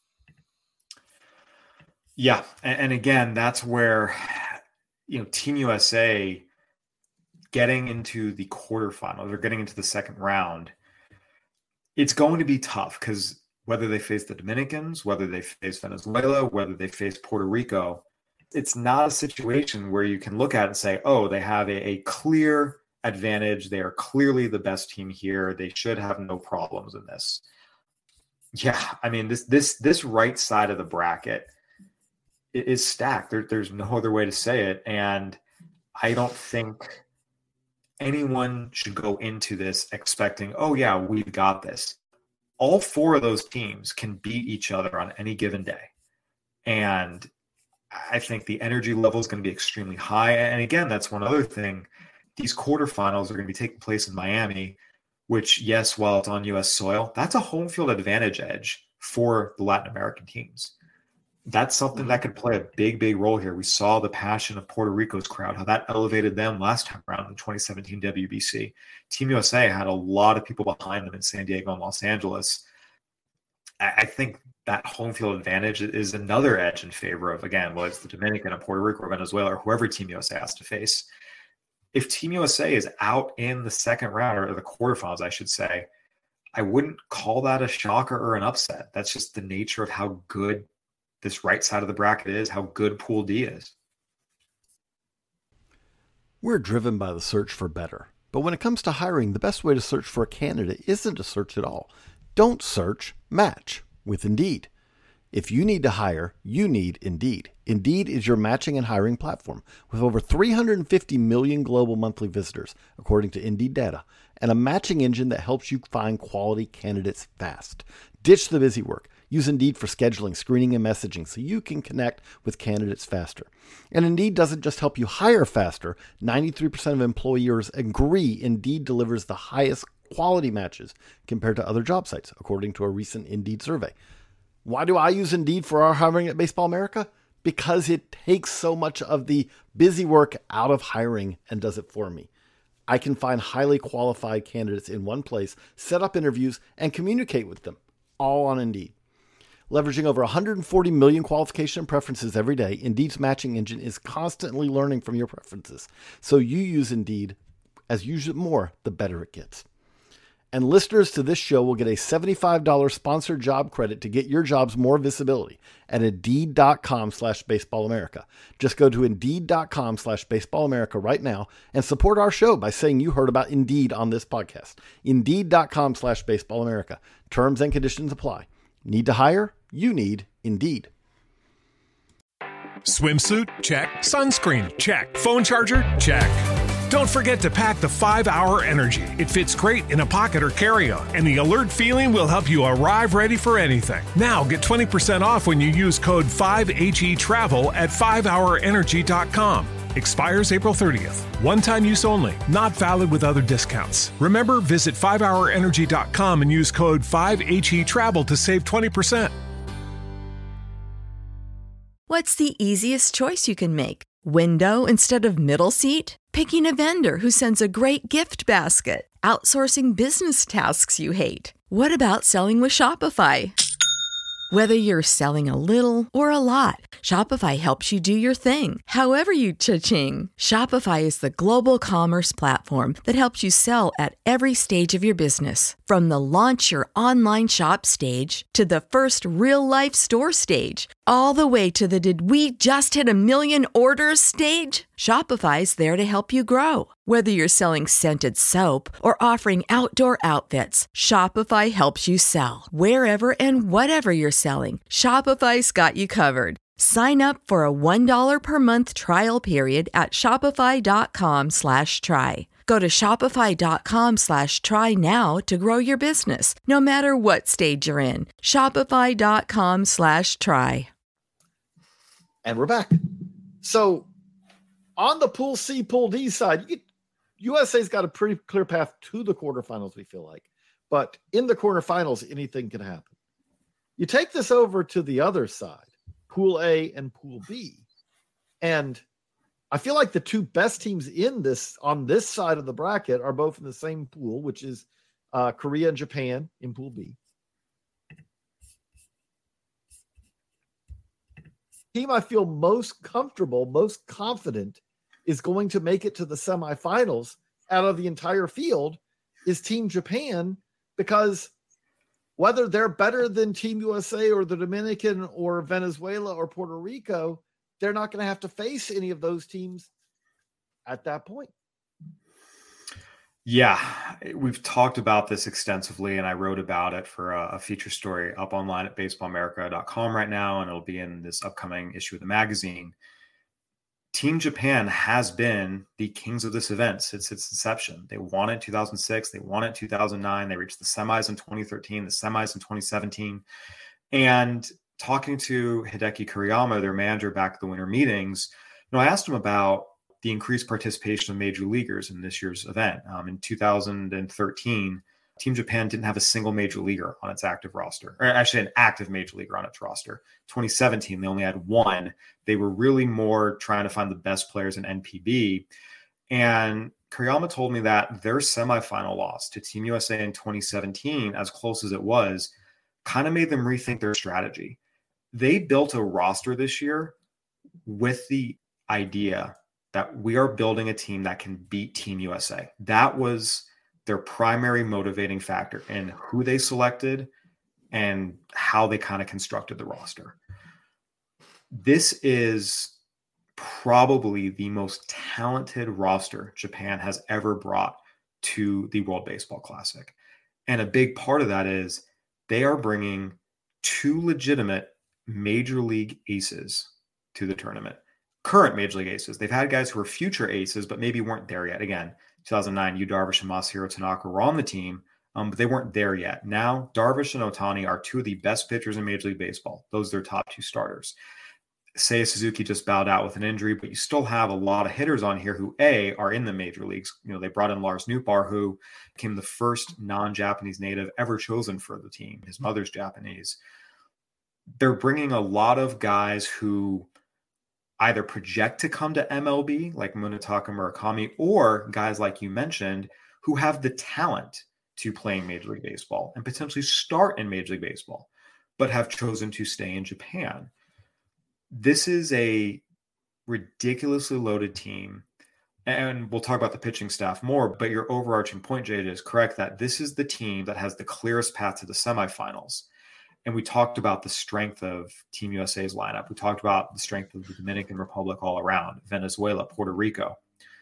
Yeah. And again, that's where, Team USA getting into the quarterfinals or getting into the second round, it's going to be tough, because whether they face the Dominicans, whether they face Venezuela, whether they face Puerto Rico, it's not a situation where you can look at it and say, oh, they have a clear advantage. They are clearly the best team here. They should have no problems in this. Yeah. I mean, this right side of the bracket is stacked. There's no other way to say it. And I don't think anyone should go into this expecting, oh yeah, we've got this. All 4 of those teams can beat each other on any given day. And I think the energy level is going to be extremely high. And again, that's one other thing. These quarterfinals are going to be taking place in Miami, which, yes, while it's on U.S. soil, that's a home field advantage edge for the Latin American teams. that's something that could play a big, big role here. We saw the passion of Puerto Rico's crowd, how that elevated them last time around in the 2017 WBC. Team USA had a lot of people behind them in San Diego and Los Angeles. I think that home field advantage is another edge in favor of, again, whether it's the Dominican or Puerto Rico or Venezuela or whoever Team USA has to face. If Team USA is out in the second round, or the quarterfinals, I should say, I wouldn't call that a shocker or an upset. That's just the nature of how good this right side of the bracket is, how good Pool D is. We're driven by the search for better. But when it comes to hiring, the best way to search for a candidate isn't to search at all. Don't search, match with Indeed. If you need to hire, you need Indeed. Indeed is your matching and hiring platform with over 350 million global monthly visitors, according to Indeed data, and a matching engine that helps you find quality candidates fast. Ditch the busy work. Use Indeed for scheduling, screening, and messaging so you can connect with candidates faster. And Indeed doesn't just help you hire faster. 93% of employers agree Indeed delivers the highest quality matches compared to other job sites, according to a recent Indeed survey. Why do I use Indeed for our hiring at Baseball America? Because it takes so much of the busy work out of hiring and does it for me. I can find highly qualified candidates in one place, set up interviews, and communicate with them, all on Indeed. Leveraging over 140 million qualification preferences every day, Indeed's matching engine is constantly learning from your preferences. So you use Indeed. As you use it more, the better it gets. And listeners to this show will get a $75 sponsored job credit to get your jobs more visibility at Indeed.com/BaseballAmerica. Just go to Indeed.com/BaseballAmerica right now and support our show by saying you heard about Indeed on this podcast. Indeed.com/BaseballAmerica. Terms and conditions apply. Need to hire? You need Indeed. Swimsuit? Check. Sunscreen? Check. Phone charger? Check. Don't forget to pack the 5-Hour Energy. It fits great in a pocket or carry-on, and the alert feeling will help you arrive ready for anything. Now get 20% off when you use code 5HETRAVEL at 5hourenergy.com. Expires April 30th. One-time use only. Not valid with other discounts. Remember, visit 5hourenergy.com and use code 5HETRAVEL to save 20%. What's the easiest choice you can make? Window instead of middle seat? Picking a vendor who sends a great gift basket? Outsourcing business tasks you hate? What about selling with Shopify? Whether you're selling a little or a lot, Shopify helps you do your thing, however you cha-ching. Shopify is the global commerce platform that helps you sell at every stage of your business. From the launch your online shop stage to the first real-life store stage, all the way to the did we just hit 1 million orders stage. Shopify's there to help you grow. Whether you're selling scented soap or offering outdoor outfits, Shopify helps you sell. Wherever and whatever you're selling, Shopify's got you covered. Sign up for a $1 per month trial period at shopify.com/try. Go to shopify.com/try now to grow your business, no matter what stage you're in. Shopify.com/try. And we're back. So on the Pool C, Pool D side, USA's got a pretty clear path to the quarterfinals, we feel like. But in the quarterfinals, anything can happen. You take this over to the other side, Pool A and Pool B, and I feel like the two best teams in this on this side of the bracket are both in the same pool, which is Korea and Japan in Pool B. Team I feel most comfortable, most confident is going to make it to the semifinals out of the entire field is Team Japan, because whether they're better than Team USA or the Dominican or Venezuela or Puerto Rico, they're not going to have to face any of those teams at that point. Yeah, we've talked about this extensively, and I wrote about it for a feature story up online at baseballamerica.com right now, and it'll be in this upcoming issue of the magazine. Team Japan has been the kings of this event since its inception. They won it in 2006. They won it in 2009. They reached the semis in 2013, the semis in 2017. And talking to Hideki Kuriyama, their manager, back at the winter meetings, I asked him about the increased participation of major leaguers in this year's event. In 2013, Team Japan didn't have a single major leaguer on its active roster, or actually an active major leaguer on its roster. 2017, they only had one. They were really more trying to find the best players in NPB. And Kuriyama told me that their semifinal loss to Team USA in 2017, as close as it was, kind of made them rethink their strategy. They built a roster this year with the idea that we are building a team that can beat Team USA. That was their primary motivating factor in who they selected and how they kind of constructed the roster. This is probably the most talented roster Japan has ever brought to the World Baseball Classic. And a big part of that is they are bringing two legitimate major league aces to the tournament. Current major league aces. They've had guys who are future aces, but maybe weren't there yet. Again, 2009, Yu Darvish and Masahiro Tanaka were on the team, but they weren't there yet. Now, Darvish and Ohtani are two of the best pitchers in Major League Baseball. Those are their top two starters. Seiya Suzuki just bowed out with an injury, but you still have a lot of hitters on here who, are in the major leagues. You know, they brought in Lars Nootbaar, who became the first non-Japanese native ever chosen for the team. His mother's Japanese. They're bringing a lot of guys who either project to come to MLB, like Munetaka Murakami, or guys like you mentioned, who have the talent to play in Major League Baseball and potentially start in Major League Baseball, but have chosen to stay in Japan. This is a ridiculously loaded team. And we'll talk about the pitching staff more, but your overarching point, Jada, is correct that this is the team that has the clearest path to the semifinals. And we talked about the strength of Team USA's lineup. We talked about the strength of the Dominican Republic all around, Venezuela, Puerto Rico.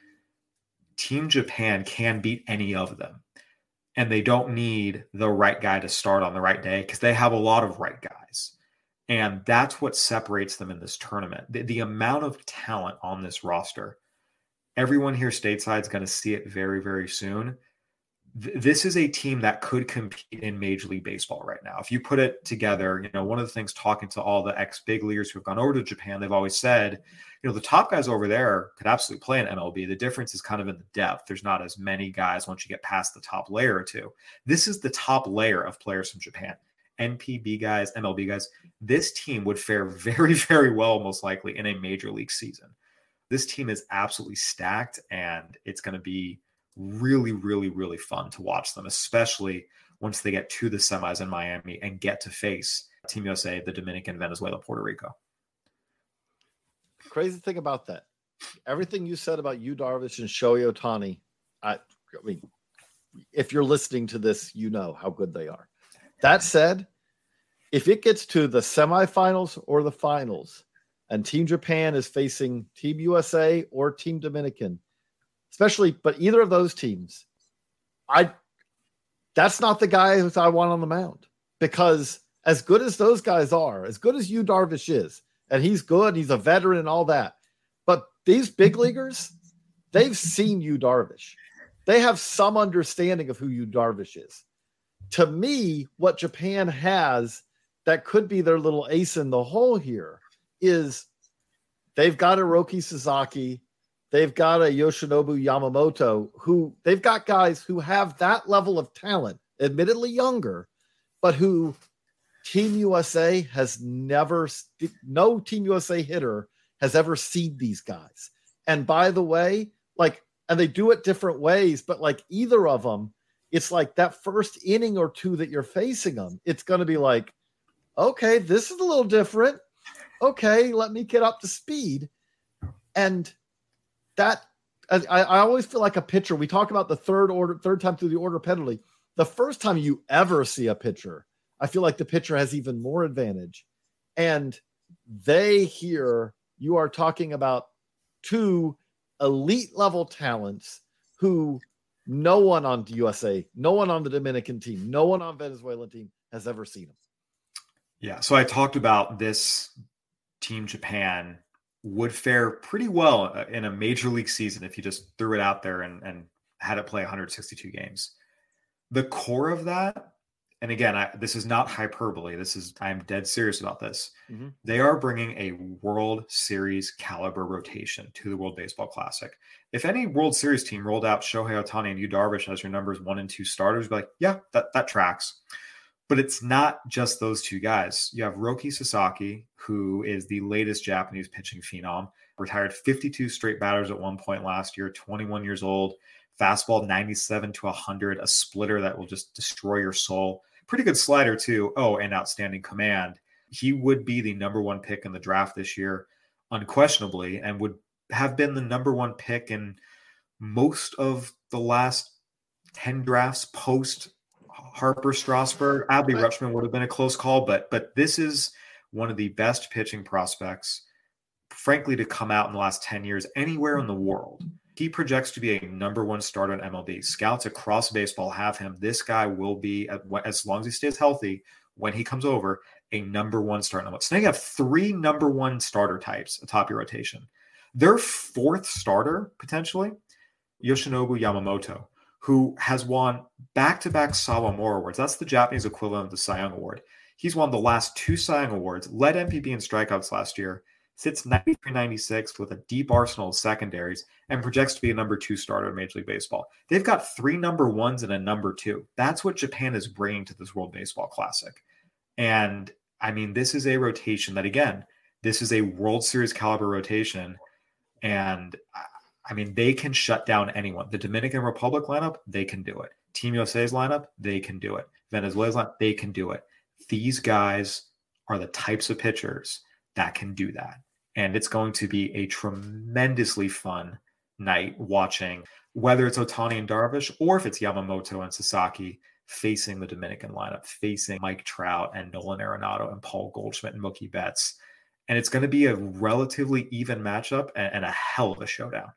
Team Japan can beat any of them. And they don't need the right guy to start on the right day because they have a lot of right guys. And that's what separates them in this tournament. The amount of talent on this roster, everyone here stateside is going to see it very, very soon. This is a team that could compete in Major League Baseball right now. If you put it together, you know, one of the things talking to all the ex-big leaguers who have gone over to Japan, they've always said, you know, the top guys over there could absolutely play in MLB. The difference is kind of in the depth. There's not as many guys once you get past the top layer or two. This is the top layer of players from Japan. NPB guys, MLB guys. This team would fare very, very well, most likely, in a major league season. This team is absolutely stacked, and it's going to be really, really, really fun to watch them, especially once they get to the semis in Miami and get to face Team USA, the Dominican, Venezuela, Puerto Rico. Crazy thing about that, everything you said about Yu Darvish and Shohei Ohtani, I mean, if you're listening to this, you know how good they are. That said, if it gets to the semifinals or the finals and Team Japan is facing Team USA or Team Dominican, but either of those teams, that's not the guy who I want on the mound, because as good as those guys are, as good as Yu Darvish is, and he's good, he's a veteran and all that, but these big leaguers, they've seen Yu Darvish. They have some understanding of who Yu Darvish is. To me, what Japan has that could be their little ace in the hole here is they've got a Hiroki Sasaki, they've got a Yoshinobu Yamamoto, who they've got guys who have that level of talent, admittedly younger, but who Team USA has never, no Team USA hitter has ever seen these guys. And by the way, and they do it different ways, but either of them, it's like that first inning or two that you're facing them, it's going to be like, okay, this is a little different. Okay, let me get up to speed. And that, I always feel like a pitcher. We talk about the third time through the order penalty. The first time you ever see a pitcher, I feel like the pitcher has even more advantage. And you are talking about two elite level talents who no one on the USA, no one on the Dominican team, no one on Venezuelan team has ever seen them. Yeah. So I talked about this Team Japan would fare pretty well in a major league season if you just threw it out there and had it play 162 games. The core of that and again, this is not hyperbole. I'm dead serious about this. Mm-hmm. They are bringing a World Series caliber rotation to the World Baseball Classic. If any World Series team rolled out Shohei Ohtani and Yu Darvish as your numbers 1 and 2 starters, be like, yeah, that tracks. But it's not just those two guys. You have Roki Sasaki, who is the latest Japanese pitching phenom, retired 52 straight batters at one point last year, 21 years old, fastball 97 to 100, a splitter that will just destroy your soul. Pretty good slider too. Oh, and outstanding command. He would be the number 1 pick in the draft this year, unquestionably, and would have been the number 1 pick in most of the last 10 drafts post Harper Strasburg. Adley Rutschman would have been a close call, but this is one of the best pitching prospects, frankly, to come out in the last 10 years anywhere in the world. He projects to be a number 1 starter in MLB. Scouts across baseball have him. This guy will be, as long as he stays healthy, when he comes over, a number 1 starter. So now you have 3 number 1 starter types atop your rotation. Their 4th starter, potentially, Yoshinobu Yamamoto, who has won back-to-back Sawamura Awards. That's the Japanese equivalent of the Cy Young Award. He's won the last 2 Cy Young Awards, led MVP in strikeouts last year, sits 93-96 with a deep arsenal of secondaries, and projects to be a number 2 starter in Major League Baseball. They've got 3 number 1s and a number 2. That's what Japan is bringing to this World Baseball Classic. And, I mean, this is a rotation that, again, this is a World Series caliber rotation. And, I mean, they can shut down anyone. The Dominican Republic lineup, they can do it. Team USA's lineup, they can do it. Venezuela's lineup, they can do it. These guys are the types of pitchers that can do that. And it's going to be a tremendously fun night watching, whether it's Ohtani and Darvish or if it's Yamamoto and Sasaki facing the Dominican lineup, facing Mike Trout and Nolan Arenado and Paul Goldschmidt and Mookie Betts. And it's going to be a relatively even matchup and a hell of a showdown.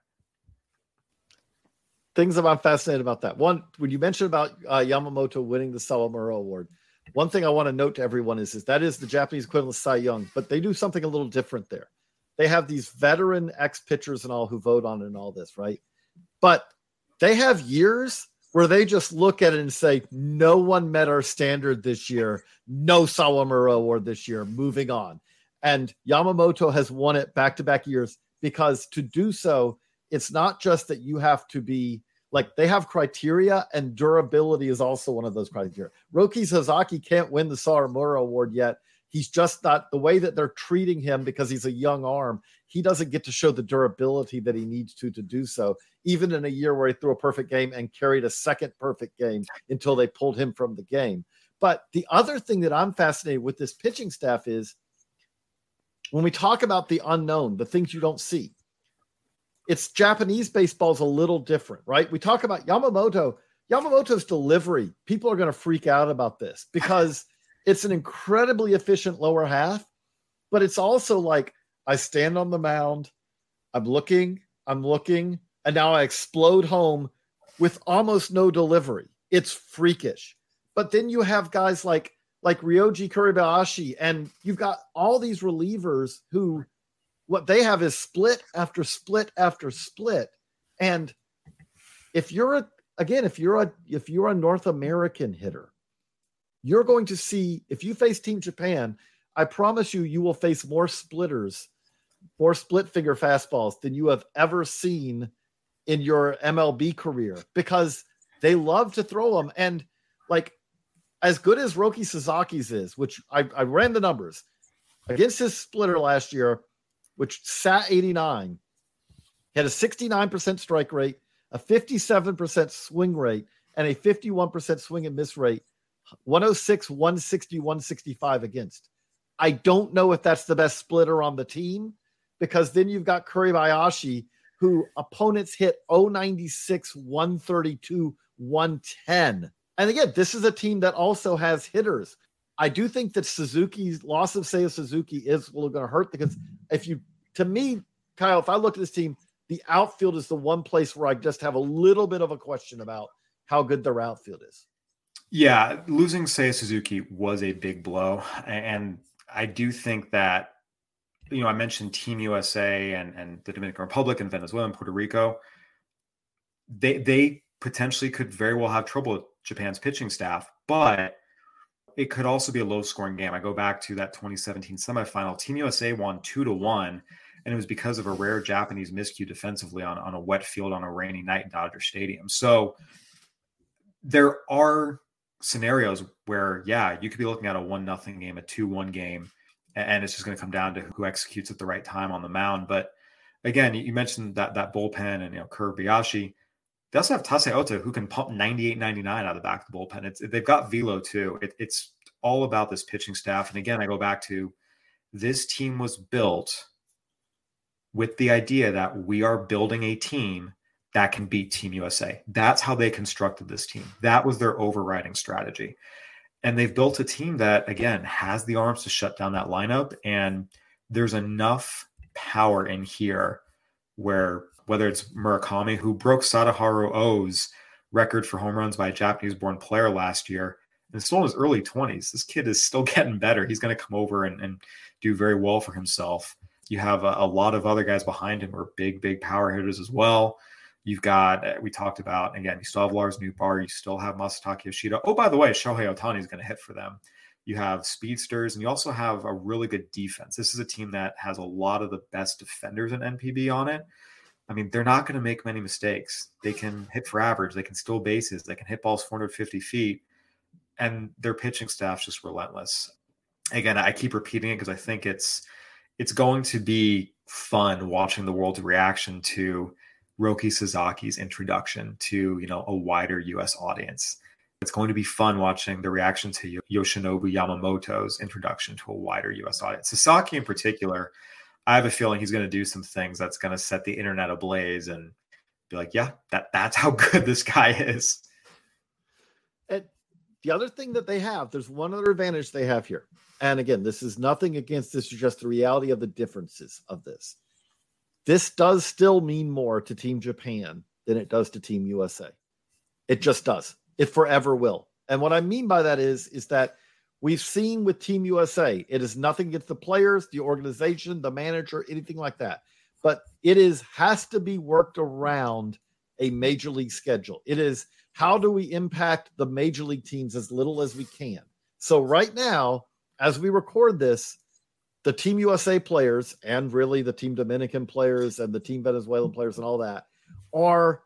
Things that I'm fascinated about that. One, when you mentioned about Yamamoto winning the Sawamura Award, one thing I want to note to everyone is that is the Japanese equivalent of Cy Young, but they do something a little different there. They have these veteran ex-pitchers and all who vote on it and all this, right? But they have years where they just look at it and say, no one met our standard this year. No Sawamura Award this year. Moving on. And Yamamoto has won it back-to-back years because to do so, it's not just that you have to be like they have criteria, and durability is also one of those criteria. Roki Sasaki can't win the Sawamura Award yet. He's just not the way that they're treating him because he's a young arm. He doesn't get to show the durability that he needs to do so, even in a year where he threw a perfect game and carried a second perfect game until they pulled him from the game. But the other thing that I'm fascinated with this pitching staff is when we talk about the unknown, the things you don't see, it's Japanese baseball is a little different, right? We talk about Yamamoto's delivery. People are going to freak out about this because it's an incredibly efficient lower half, but it's also like I stand on the mound, I'm looking, and now I explode home with almost no delivery. It's freakish. But then you have guys like Ryoji Kuribayashi, and you've got all these relievers who what they have is split after split after split. And if you're a North American hitter, you're going to see, if you face Team Japan, I promise you will face more splitters, more split finger fastballs than you have ever seen in your MLB career because they love to throw them. And like, as good as Roki Sasaki's is, which I ran the numbers against his splitter last year, which sat 89, he had a 69% strike rate, a 57% swing rate, and a 51% swing and miss rate, 106, 160, 165 against. I don't know if that's the best splitter on the team because then you've got Kuribayashi, who opponents hit 096, 132, 110. And again, this is a team that also has hitters. I do think that Suzuki's loss of Seiya Suzuki is going to hurt because to me, Kyle, if I look at this team, the outfield is the one place where I just have a little bit of a question about how good their outfield is. Yeah, losing Seiya Suzuki was a big blow. And I do think that, I mentioned Team USA and the Dominican Republic and Venezuela and Puerto Rico. They potentially could very well have trouble with Japan's pitching staff, but it could also be a low-scoring game. I go back to that 2017 semifinal. Team USA won 2-1, and it was because of a rare Japanese miscue defensively on a wet field on a rainy night in Dodger Stadium. So there are scenarios where, you could be looking at a 1-0 game, a 2-1 game, and it's just going to come down to who executes at the right time on the mound. But again, you mentioned that bullpen and Kobayashi. They also have Tase Ota, who can pump 98, 99 out of the back of the bullpen. They've got velo too. It's all about this pitching staff. And again, I go back to this team was built with the idea that we are building a team that can beat Team USA. That's how they constructed this team. That was their overriding strategy. And they've built a team that, again, has the arms to shut down that lineup. And there's enough power in here where, whether it's Murakami, who broke Sadaharu O's record for home runs by a Japanese-born player last year, and still in his early 20s. This kid is still getting better. He's going to come over and do very well for himself. You have a lot of other guys behind him who are big power hitters as well. You've got, we talked about, again, you still have Lars Nootbaar. You still have Masataka Yoshida. Oh, by the way, Shohei Ohtani is going to hit for them. You have speedsters, and you also have a really good defense. This is a team that has a lot of the best defenders in NPB on it. I mean, they're not going to make many mistakes. They can hit for average. They can steal bases. They can hit balls 450 feet. And their pitching staff's just relentless. Again, I keep repeating it because I think it's going to be fun watching the world's reaction to Roki Sazaki's introduction to, a wider U.S. audience. It's going to be fun watching the reaction to Yoshinobu Yamamoto's introduction to a wider U.S. audience. Sasaki in particular, I have a feeling he's going to do some things that's going to set the internet ablaze and be like, that's how good this guy is. And the other thing that they have, there's one other advantage they have here. And again, this is nothing against this, just the reality of the differences of this. This does still mean more to Team Japan than it does to Team USA. It just does. It forever will. And what I mean by that is that we've seen with Team USA, it is nothing against the players, the organization, the manager, anything like that. But it has to be worked around a major league schedule. It is, how do we impact the major league teams as little as we can? So right now, as we record this, the Team USA players and really the Team Dominican players and the Team Venezuelan players and all that are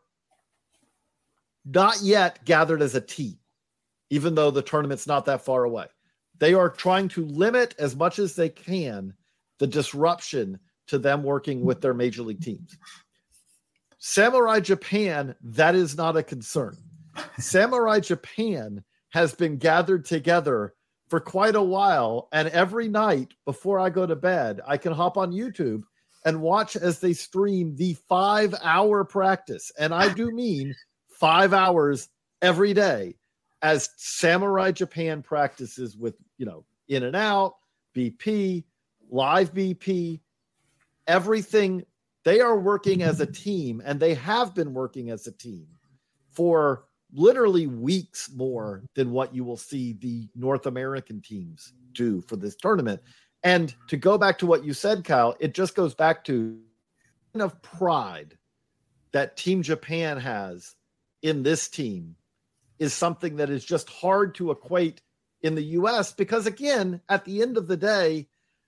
not yet gathered as a team, even though the tournament's not that far away. They are trying to limit as much as they can the disruption to them working with their major league teams. Samurai Japan, that is not a concern. Samurai Japan has been gathered together for quite a while, and every night before I go to bed, I can hop on YouTube and watch as they stream the 5-hour practice. And I do mean 5 hours every day as Samurai Japan practices with, in and out, BP, live BP, everything. They are working as a team, and they have been working as a team for literally weeks more than what you will see the North American teams do for this tournament. And to go back to what you said, Kyle, it just goes back to the kind of pride that Team Japan has in this team is something that is just hard to equate in the U.S. because, again, at the end of the day,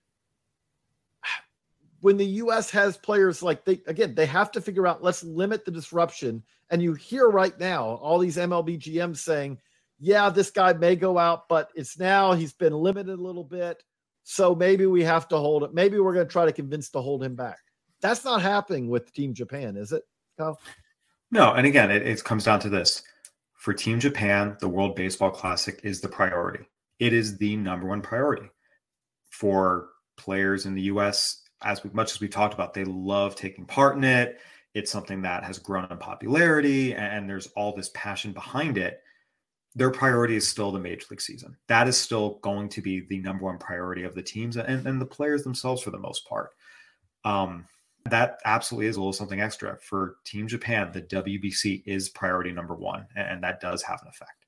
when the U.S. has players like they have to figure out, let's limit the disruption. And you hear right now all these MLB GMs saying, yeah, this guy may go out, but he's been limited a little bit. So maybe we have to hold it. Maybe we're going to try to convince to hold him back. That's not happening with Team Japan, is it, Kyle? No. And again, it comes down to this. For Team Japan, the World Baseball Classic is the priority. It is the number one priority. For players in the U.S., as much as we talked about, they love taking part in it. It's something that has grown in popularity, and there's all this passion behind it. Their priority is still the Major League season. That is still going to be the number one priority of the teams and the players themselves for the most part. That absolutely is a little something extra. For Team Japan, the WBC is priority number one, and that does have an effect.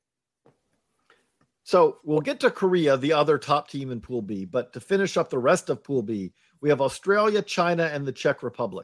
So we'll get to Korea, the other top team in Pool B, but to finish up the rest of Pool B, we have Australia, China, and the Czech Republic.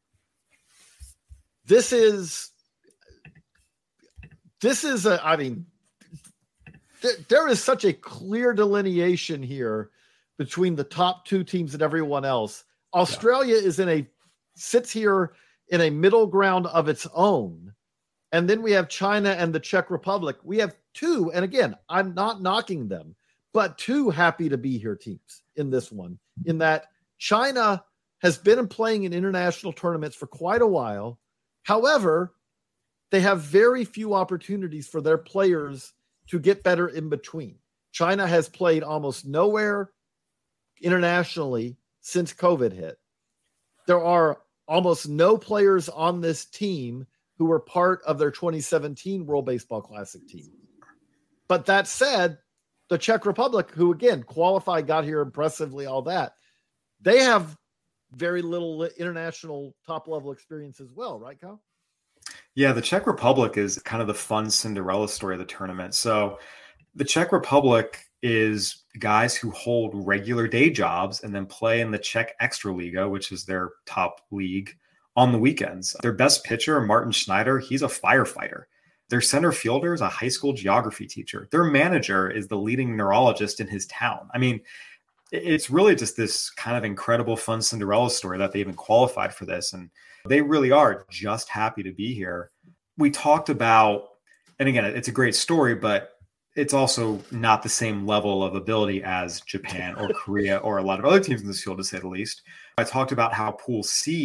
This is there is such a clear delineation here between the top two teams and everyone else. Australia sits here in a middle ground of its own. And then we have China and the Czech Republic. We have two, and again, I'm not knocking them, but two happy to be here teams in this one, in that China has been playing in international tournaments for quite a while. However, they have very few opportunities for their players to get better in between. China has played almost nowhere internationally since COVID hit. There are almost no players on this team who were part of their 2017 World Baseball Classic team. But that said, the Czech Republic, who again qualified, got here impressively, all that, they have very little international top level experience as well, right, Kyle? Yeah, the Czech Republic is kind of the fun Cinderella story of the tournament. So the Czech Republic is guys who hold regular day jobs and then play in the Czech Extraliga, which is their top league, on the weekends. Their best pitcher, Martin Schneider, he's a firefighter. Their center fielder is a high school geography teacher. Their manager is the leading neurologist in his town. I mean, it's really just this kind of incredible fun Cinderella story that they even qualified for this. And they really are just happy to be here. We talked about, and again, it's a great story, but it's also not the same level of ability as Japan or Korea or a lot of other teams in this field, to say the least. I talked about how Pool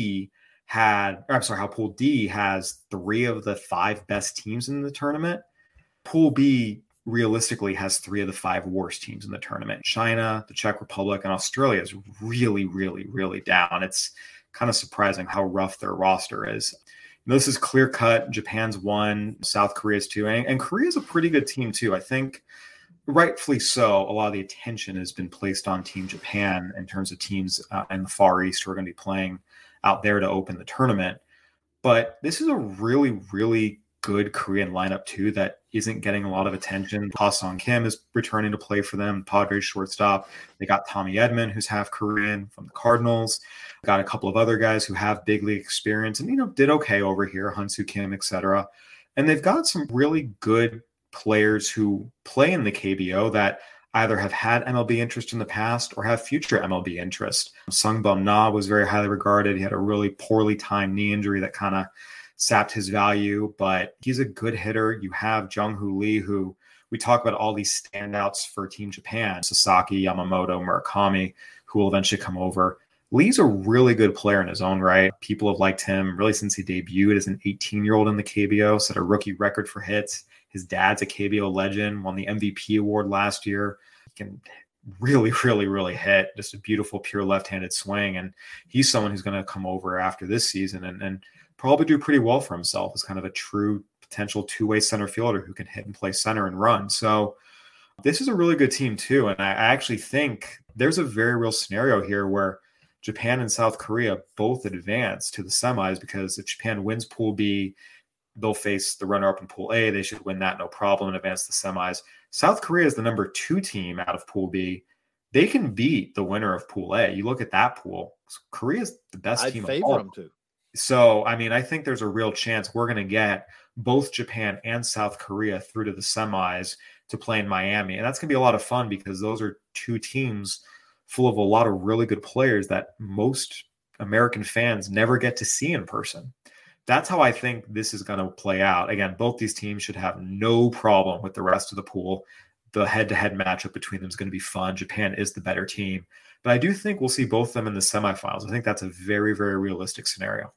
D has 3 of the 5 best teams in the tournament. Pool B realistically has 3 of the 5 worst teams in the tournament. China, the Czech Republic, and Australia is really, really, really down. It's kind of surprising how rough their roster is. And this is clear cut. Japan's 1, South Korea's 2, and Korea's a pretty good team too. I think rightfully so. A lot of the attention has been placed on Team Japan in terms of teams in the Far East who are going to be playing out there to open the tournament. But this is a really, really good Korean lineup too that isn't getting a lot of attention. Ha-Sung Kim is returning to play for them, Padres shortstop. They got Tommy Edman, who's half Korean, from the Cardinals. Got a couple of other guys who have big league experience and, did okay over here, Hyun-Soo Kim, etc. And they've got some really good players who play in the KBO that either have had MLB interest in the past or have future MLB interest. Sungbum Na was very highly regarded. He had a really poorly timed knee injury that kind of sapped his value, but he's a good hitter. You have Jung-Hoo Lee, who we talk about all these standouts for Team Japan, Sasaki, Yamamoto, Murakami, who will eventually come over. Lee's a really good player in his own right. People have liked him really since he debuted as an 18-year-old in the KBO, set a rookie record for hits. His dad's a KBO legend, won the MVP award last year. He can really, really, really hit. Just a beautiful, pure left-handed swing. And he's someone who's going to come over after this season and probably do pretty well for himself as kind of a true potential two-way center fielder who can hit and play center and run. So this is a really good team too. And I actually think there's a very real scenario here where Japan and South Korea both advance to the semis, because if Japan wins Pool B, they'll face the runner-up in Pool A. They should win that, no problem, and advance to the semis. South Korea is the number 2 team out of Pool B. They can beat the winner of Pool A. You look at that pool, Korea's the best team. I'd favor them to. So, I think there's a real chance we're going to get both Japan and South Korea through to the semis to play in Miami. And that's going to be a lot of fun because those are 2 teams full of a lot of really good players that most American fans never get to see in person. That's how I think this is going to play out. Again, both these teams should have no problem with the rest of the pool. The head-to-head matchup between them is going to be fun. Japan is the better team. But I do think we'll see both of them in the semifinals. I think that's a very, very realistic scenario.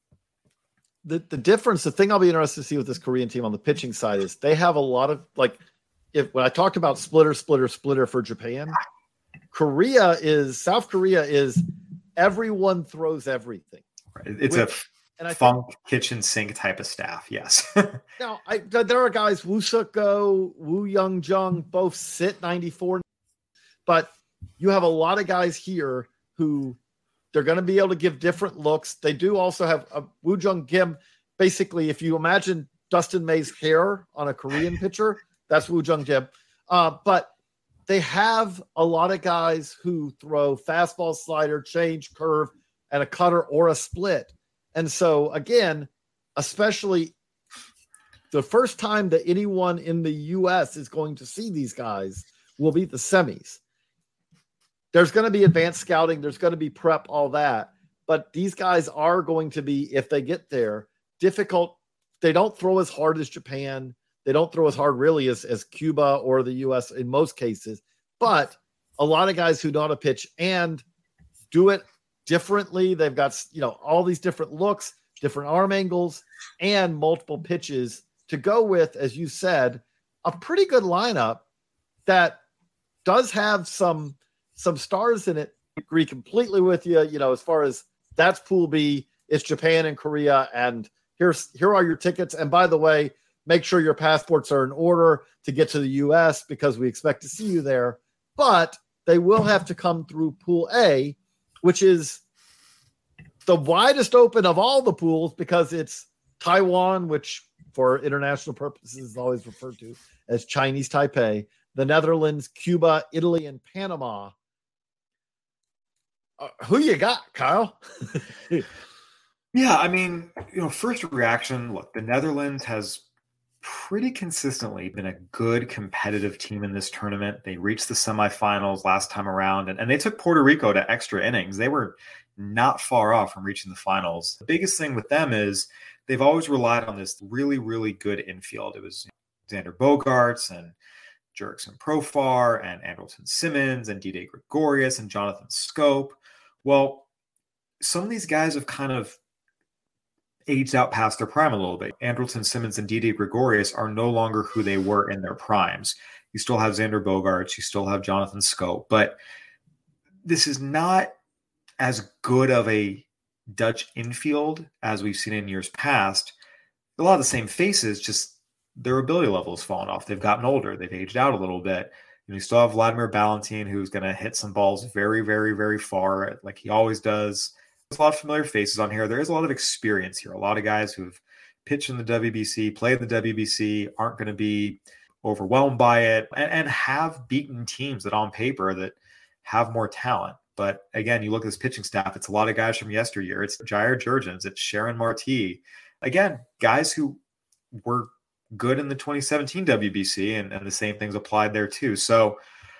The difference, the thing I'll be interested to see with this Korean team on the pitching side is they have a lot of, when I talked about splitter for Japan, South Korea is everyone throws everything. Right. It's funk kitchen sink type of staff. Yes. Now, there are guys, Woo Suk-go, Woo Young-jung, both sit 94, but you have a lot of guys here who they're going to be able to give different looks. They do also have Woo Jung-kim. Basically, if you imagine Dustin May's hair on a Korean pitcher, that's Woo Jung-kim. But they have a lot of guys who throw fastball, slider, change, curve, and a cutter or a split. And so, again, especially the first time that anyone in the U.S. is going to see these guys will be the semis. There's going to be advanced scouting. There's going to be prep, all that. But these guys are going to be, if they get there, difficult. They don't throw as hard as Japan. They don't throw as hard really as Cuba or the U.S. in most cases. But a lot of guys who know how to pitch and do it differently. They've got, all these different looks, different arm angles, and multiple pitches to go with, as you said, a pretty good lineup that does have some stars in it. I agree completely with you, as far as that's Pool B, it's Japan and Korea, and here are your tickets. And by the way, make sure your passports are in order to get to the U.S. because we expect to see you there. But they will have to come through Pool A, which is the widest open of all the pools because it's Taiwan, which for international purposes is always referred to as Chinese Taipei, the Netherlands, Cuba, Italy, and Panama. Who you got, Kyle? Yeah, I mean, first reaction, look, the Netherlands has pretty consistently been a good competitive team in this tournament. They reached the semifinals last time around, and they took Puerto Rico to extra innings. They were not far off from reaching the finals. The biggest thing with them is they've always relied on this really, really good infield. It was Xander Bogaerts and Jurickson Profar and Andrelton Simmons and Didi Gregorius and Jonathan Schoop. Well, some of these guys have kind of aged out past their prime a little bit. Andrelton Simmons and Didi Gregorius are no longer who they were in their primes. You still have Xander Bogaerts, you still have Jonathan Schoop, but this is not as good of a Dutch infield as we've seen in years past. A lot of the same faces, just their ability level has fallen off. They've gotten older. They've aged out a little bit. You still have Vladimir Ballantyne, who's going to hit some balls very, very, very far, like he always does. There's a lot of familiar faces on here. There is a lot of experience here. A lot of guys who've pitched in the WBC, played in the WBC, aren't going to be overwhelmed by it, and have beaten teams that on paper that have more talent. But again, you look at this pitching staff, it's a lot of guys from yesteryear. It's Jair Jurgens, it's Sharon Marti. Again, guys who were good in the 2017 WBC, and the same things applied there too. So,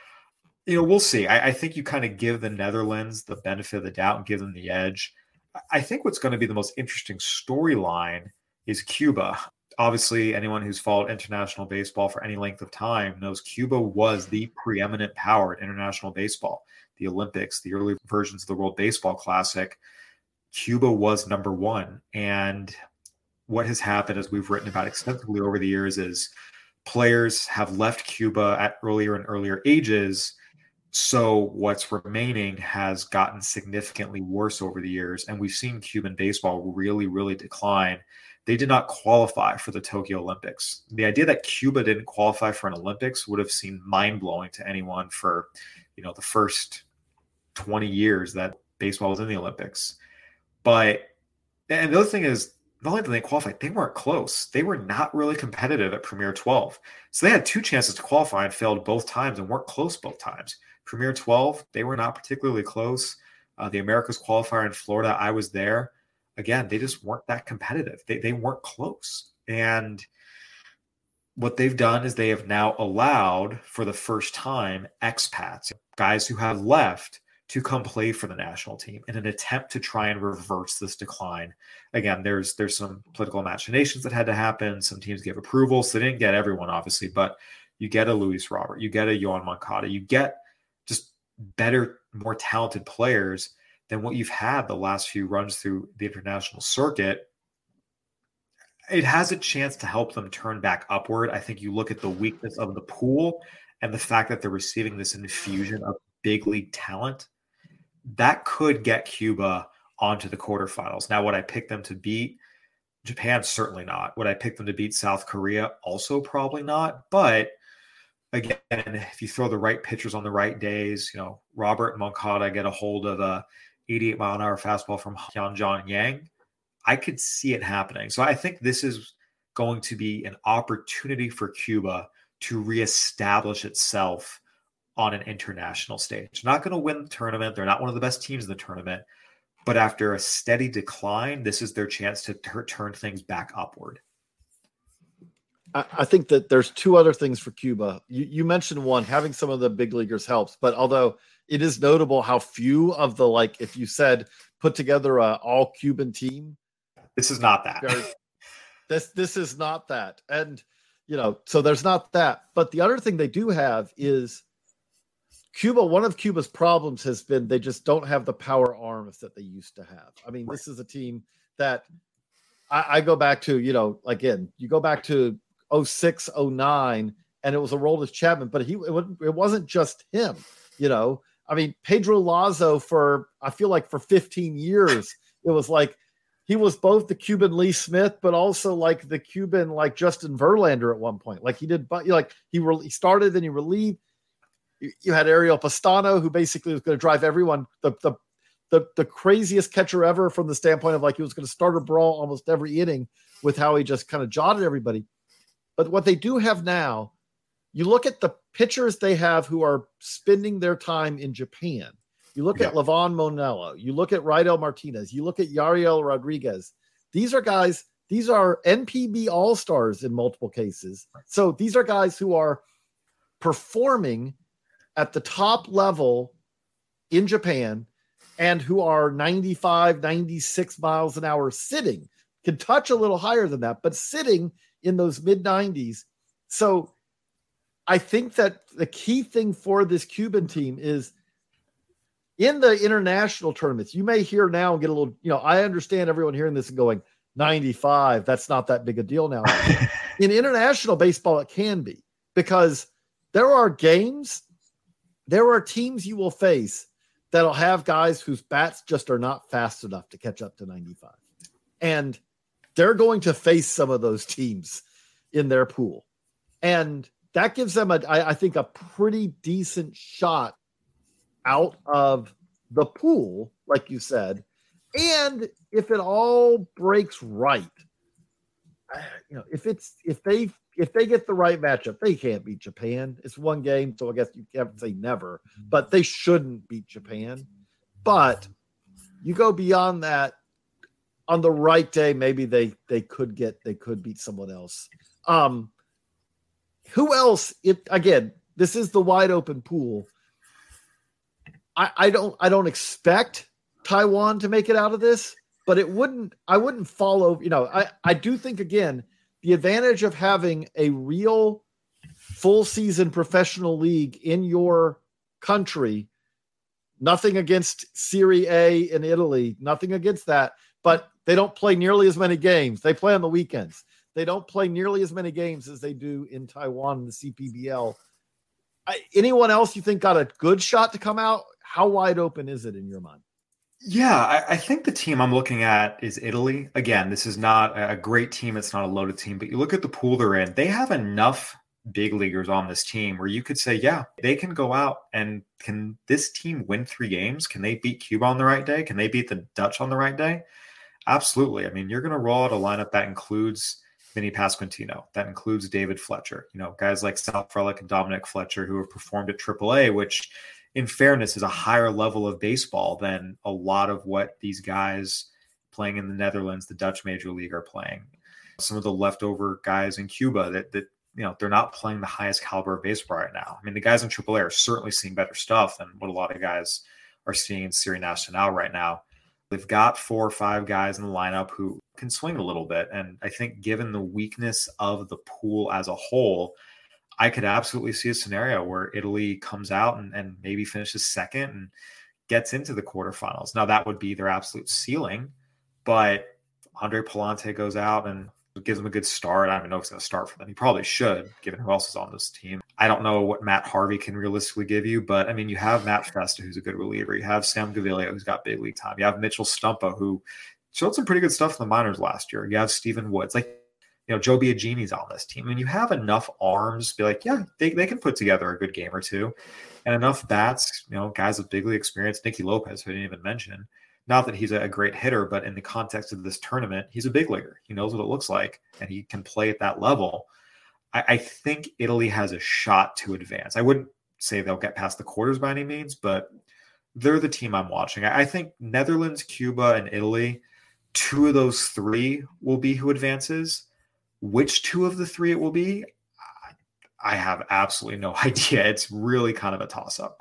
we'll see. I think you kind of give the Netherlands the benefit of the doubt and give them the edge. I think what's going to be the most interesting storyline is Cuba. Obviously, anyone who's followed international baseball for any length of time knows Cuba was the preeminent power in international baseball. The Olympics, the early versions of the World Baseball Classic, Cuba was number one. And what has happened, as we've written about extensively over the years, is players have left Cuba at earlier and earlier ages. So what's remaining has gotten significantly worse over the years. And we've seen Cuban baseball really, really decline. They did not qualify for the Tokyo Olympics. The idea that Cuba didn't qualify for an Olympics would have seemed mind-blowing to anyone for, the first 20 years that baseball was in the Olympics. And the other thing is, not only did they qualify, they weren't close. They were not really competitive at Premier 12. So they had two chances to qualify and failed both times and weren't close both times. Premier 12, they were not particularly close. The Americas qualifier in Florida, I was there. Again, they just weren't that competitive. They weren't close. And what they've done is they have now allowed, for the first time, expats, guys who have left, to come play for the national team in an attempt to try and reverse this decline. Again, there's some political machinations that had to happen. Some teams gave approval, so they didn't get everyone, obviously, but you get a Luis Robert, you get a Yoan Moncada, you get just better, more talented players than what you've had the last few runs through the international circuit. It has a chance to help them turn back upward. I think you look at the weakness of the pool and the fact that they're receiving this infusion of big league talent, that could get Cuba onto the quarterfinals. Now, would I pick them to beat Japan? Certainly not. Would I pick them to beat South Korea? Also probably not. But again, if you throw the right pitchers on the right days, Robert and Moncada get a hold of a 88-mile-an-hour fastball from Hyun-Jong Yang, I could see it happening. So I think this is going to be an opportunity for Cuba to reestablish itself on an international stage. They're not going to win the tournament. They're not one of the best teams in the tournament. But after a steady decline, this is their chance to turn things back upward. I think that there's two other things for Cuba. You mentioned one, having some of the big leaguers helps, but although it is notable how few of the, like, if you said put together a all Cuban team, this is not that. This is not that. And, so there's not that. But the other thing they do have is Cuba. One of Cuba's problems has been they just don't have the power arms that they used to have. I mean, This is a team that I go back to, again, you go back to 06, 09, and it was Aroldis Chapman, but it wasn't just him, I mean, Pedro Lazo I feel like for 15 years, it was like he was both the Cuban Lee Smith, but also like the Cuban, like Justin Verlander at one point. Like he did, but he started and he relieved. You had Ariel Pastano, who basically was going to drive everyone, the craziest catcher ever from the standpoint of like he was going to start a brawl almost every inning with how he just kind of jotted everybody. But what they do have now, you look at the pitchers they have who are spending their time in Japan. You look at Levon Monello. You look at Raidel Martinez. You look at Yariel Rodriguez. These are guys, these are NPB all-stars in multiple cases. So these are guys who are performing at the top level in Japan and who are 95, 96 miles an hour sitting. Can touch a little higher than that, but sitting in those mid-90s. So I think that the key thing for this Cuban team is in the international tournaments, you may hear now and get a little, I understand everyone hearing this and going, 95, that's not that big a deal now. In international baseball, it can be, because there are games, there are teams you will face that'll have guys whose bats just are not fast enough to catch up to 95. And they're going to face some of those teams in their pool. And that gives them, I think, a pretty decent shot out of the pool, like you said. And if it all breaks right, if they get the right matchup, they can't beat Japan. It's one game, so I guess you can't say never, but they shouldn't beat Japan. But you go beyond that, on the right day, maybe they could beat someone else. Who else? Again, this is the wide open pool. I don't expect Taiwan to make it out of this, but I wouldn't follow. I do think, again, the advantage of having a real full season professional league in your country. Nothing against Serie A in Italy, nothing against that, but they don't play nearly as many games. They play on the weekends. They don't play nearly as many games as they do in Taiwan in the CPBL. Anyone else you think got a good shot to come out? How wide open is it in your mind? Yeah, I think the team I'm looking at is Italy. Again, this is not a great team. It's not a loaded team, but you look at the pool they're in. They have enough big leaguers on this team where you could say, yeah, they can go out and can this team win 3 games? Can they beat Cuba on the right day? Can they beat the Dutch on the right day? Absolutely. I mean, you're going to roll out a lineup that includes Vinny Pasquantino, that includes David Fletcher, guys like Sal Frelick and Dominic Fletcher who have performed at AAA, which in fairness is a higher level of baseball than a lot of what these guys playing in the Netherlands, the Dutch Major League, are playing. Some of the leftover guys in Cuba that they're not playing the highest caliber of baseball right now. I mean, the guys in AAA are certainly seeing better stuff than what a lot of guys are seeing in Serie Nacional right now. They've got 4 or 5 guys in the lineup who can swing a little bit. And I think given the weakness of the pool as a whole, I could absolutely see a scenario where Italy comes out and maybe finishes second and gets into the quarterfinals. Now, that would be their absolute ceiling, but Andre Palante goes out and gives them a good start. I don't even know if he's going to start for them. He probably should, given who else is on this team. I don't know what Matt Harvey can realistically give you, but I mean, you have Matt Festa, who's a good reliever. You have Sam Gaviglio, who's got big league time. You have Mitchell Stumpa, who showed some pretty good stuff in the minors last year. You have Stephen Woods. Joe Biagini's on this team. I mean, you have enough arms to be like, yeah, they can put together a good game or two, and enough bats, guys with big league experience. Nicky Lopez, who I didn't even mention. Not that he's a great hitter, but in the context of this tournament, he's a big leaguer. He knows what it looks like, and he can play at that level. I think Italy has a shot to advance. I wouldn't say they'll get past the quarters by any means, but they're the team I'm watching. I think Netherlands, Cuba, and Italy, 2 of those 3 will be who advances. Which two of the three it will be, I have absolutely no idea. It's really kind of a toss-up.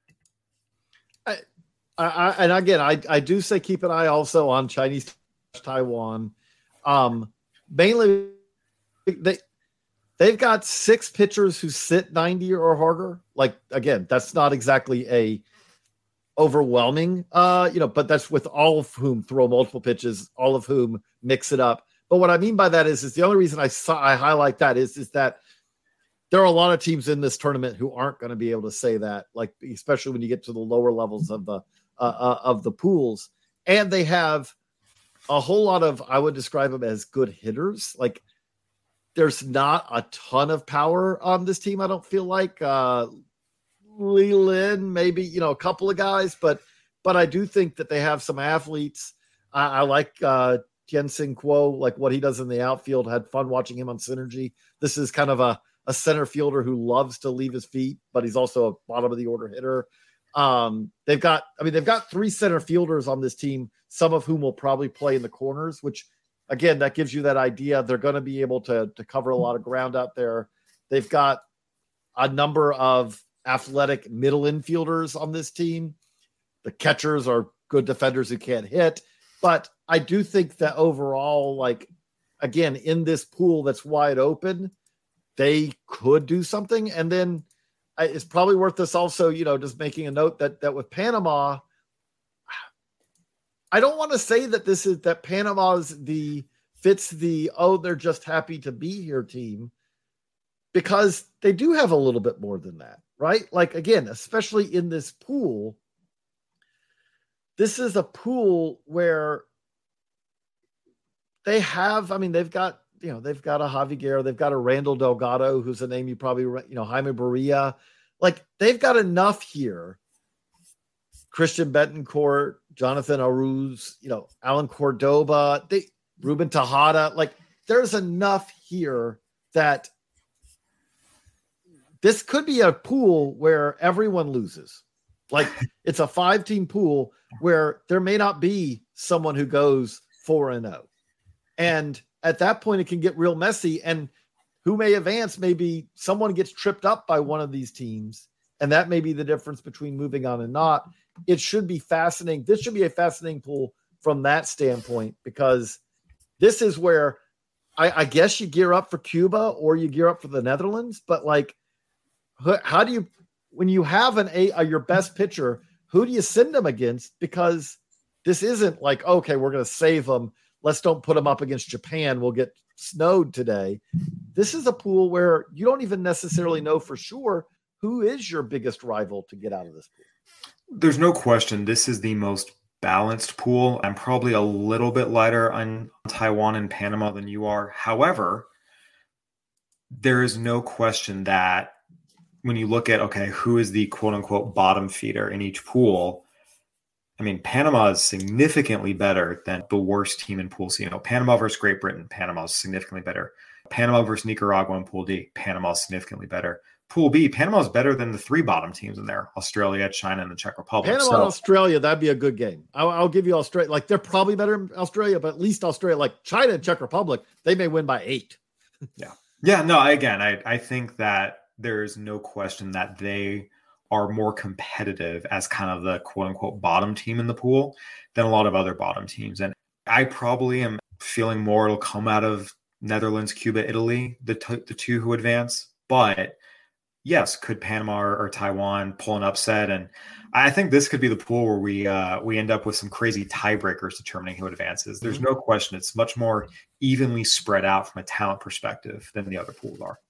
And again, I do say keep an eye also on Chinese Taiwan. Mainly, they've got 6 pitchers who sit 90 or harder. Like, again, that's not exactly a overwhelming, but that's with all of whom throw multiple pitches, all of whom mix it up. But what I mean by that is the only reason I highlight that is that there are a lot of teams in this tournament who aren't going to be able to say that, like, especially when you get to the lower levels of the pools, and they have a whole lot of, I would describe them as good hitters. Like, there's not a ton of power on this team. I don't feel like Lee Lin, maybe, a couple of guys, but I do think that they have some athletes. I like Tien-Sing Kuo, like what he does in the outfield. Had fun watching him on Synergy. This is kind of a center fielder who loves to leave his feet, but he's also a bottom of the order hitter. They've got 3 center fielders on this team, some of whom will probably play in the corners, which again, that gives you that idea. They're going to be able to cover a lot of ground out there. They've got a number of athletic middle infielders on this team. The catchers are good defenders who can't hit, but I do think that overall, like, again, in this pool that's wide open, they could do something. And then it's probably worth this also, just making a note that with Panama, I don't want to say that Panama's fits the, they're just happy to be here team, because they do have a little bit more than that, right? Like, again, especially in this pool, this is a pool where they've got a Javi Guerra, they've got a Randall Delgado, who's a name you probably, Jaime Barria. Like, they've got enough here. Christian Betancourt, Jonathan Aruz, Alan Cordoba, Ruben Tejada. Like, there's enough here that this could be a pool where everyone loses. Like, it's a 5-team pool where there may not be someone who goes 4-0. And at that point, it can get real messy. And who may advance? Maybe someone gets tripped up by one of these teams. And that may be the difference between moving on and not. It should be fascinating. This should be a fascinating pool from that standpoint, because this is where I guess you gear up for Cuba or you gear up for the Netherlands. But, like, how do you, when you have your best pitcher, who do you send them against? Because this isn't like, okay, we're going to save them. Let's don't put them up against Japan. We'll get snowed today. This is a pool where you don't even necessarily know for sure who is your biggest rival to get out of this pool. There's no question this is the most balanced pool. I'm probably a little bit lighter on Taiwan and Panama than you are. However, there is no question that when you look at, okay, who is the quote unquote bottom feeder in each pool, I mean, Panama is significantly better than the worst team in Pool C. Panama versus Great Britain, Panama is significantly better. Panama versus Nicaragua in Pool D, Panama is significantly better. Pool B, Panama is better than the 3 bottom teams in there: Australia, China, and the Czech Republic. Panama and Australia, that'd be a good game. I'll give you Australia. Like, they're probably better in Australia, but at least Australia, like China and Czech Republic, they may win by 8. Yeah. No, I think that there's no question that they are more competitive as kind of the quote unquote bottom team in the pool than a lot of other bottom teams. And I probably am feeling more it'll come out of Netherlands, Cuba, Italy, the 2 who advance. But yes, could Panama or Taiwan pull an upset? And I think this could be the pool where we end up with some crazy tiebreakers determining who advances. There's no question it's much more evenly spread out from a talent perspective than the other pools are.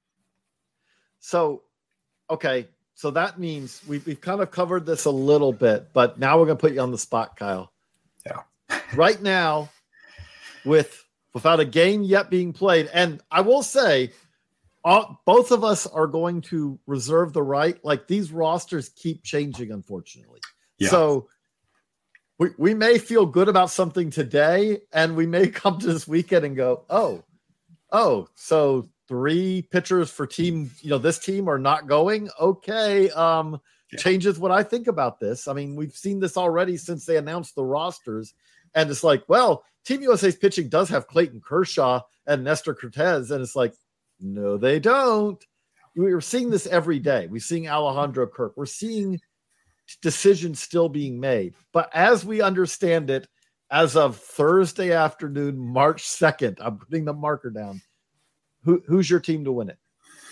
So, okay. So that means we've kind of covered this a little bit, but now we're going to put you on the spot, Kyle. Yeah. Right now, without a game yet being played, and I will say, both of us are going to reserve the right. Like, these rosters keep changing, unfortunately. Yeah. So we may feel good about something today, and we may come to this weekend and go, oh, so 3 pitchers for team, this team are not going. Okay. Changes what I think about this. I mean, we've seen this already since they announced the rosters, and it's like, well, Team USA's pitching does have Clayton Kershaw and Nestor Cortez, and it's like, no, they don't. We're seeing this every day. We're seeing Alejandro Kirk. We're seeing decisions still being made. But as we understand it, as of Thursday afternoon, March 2nd, I'm putting the marker down. Who's your team to win it?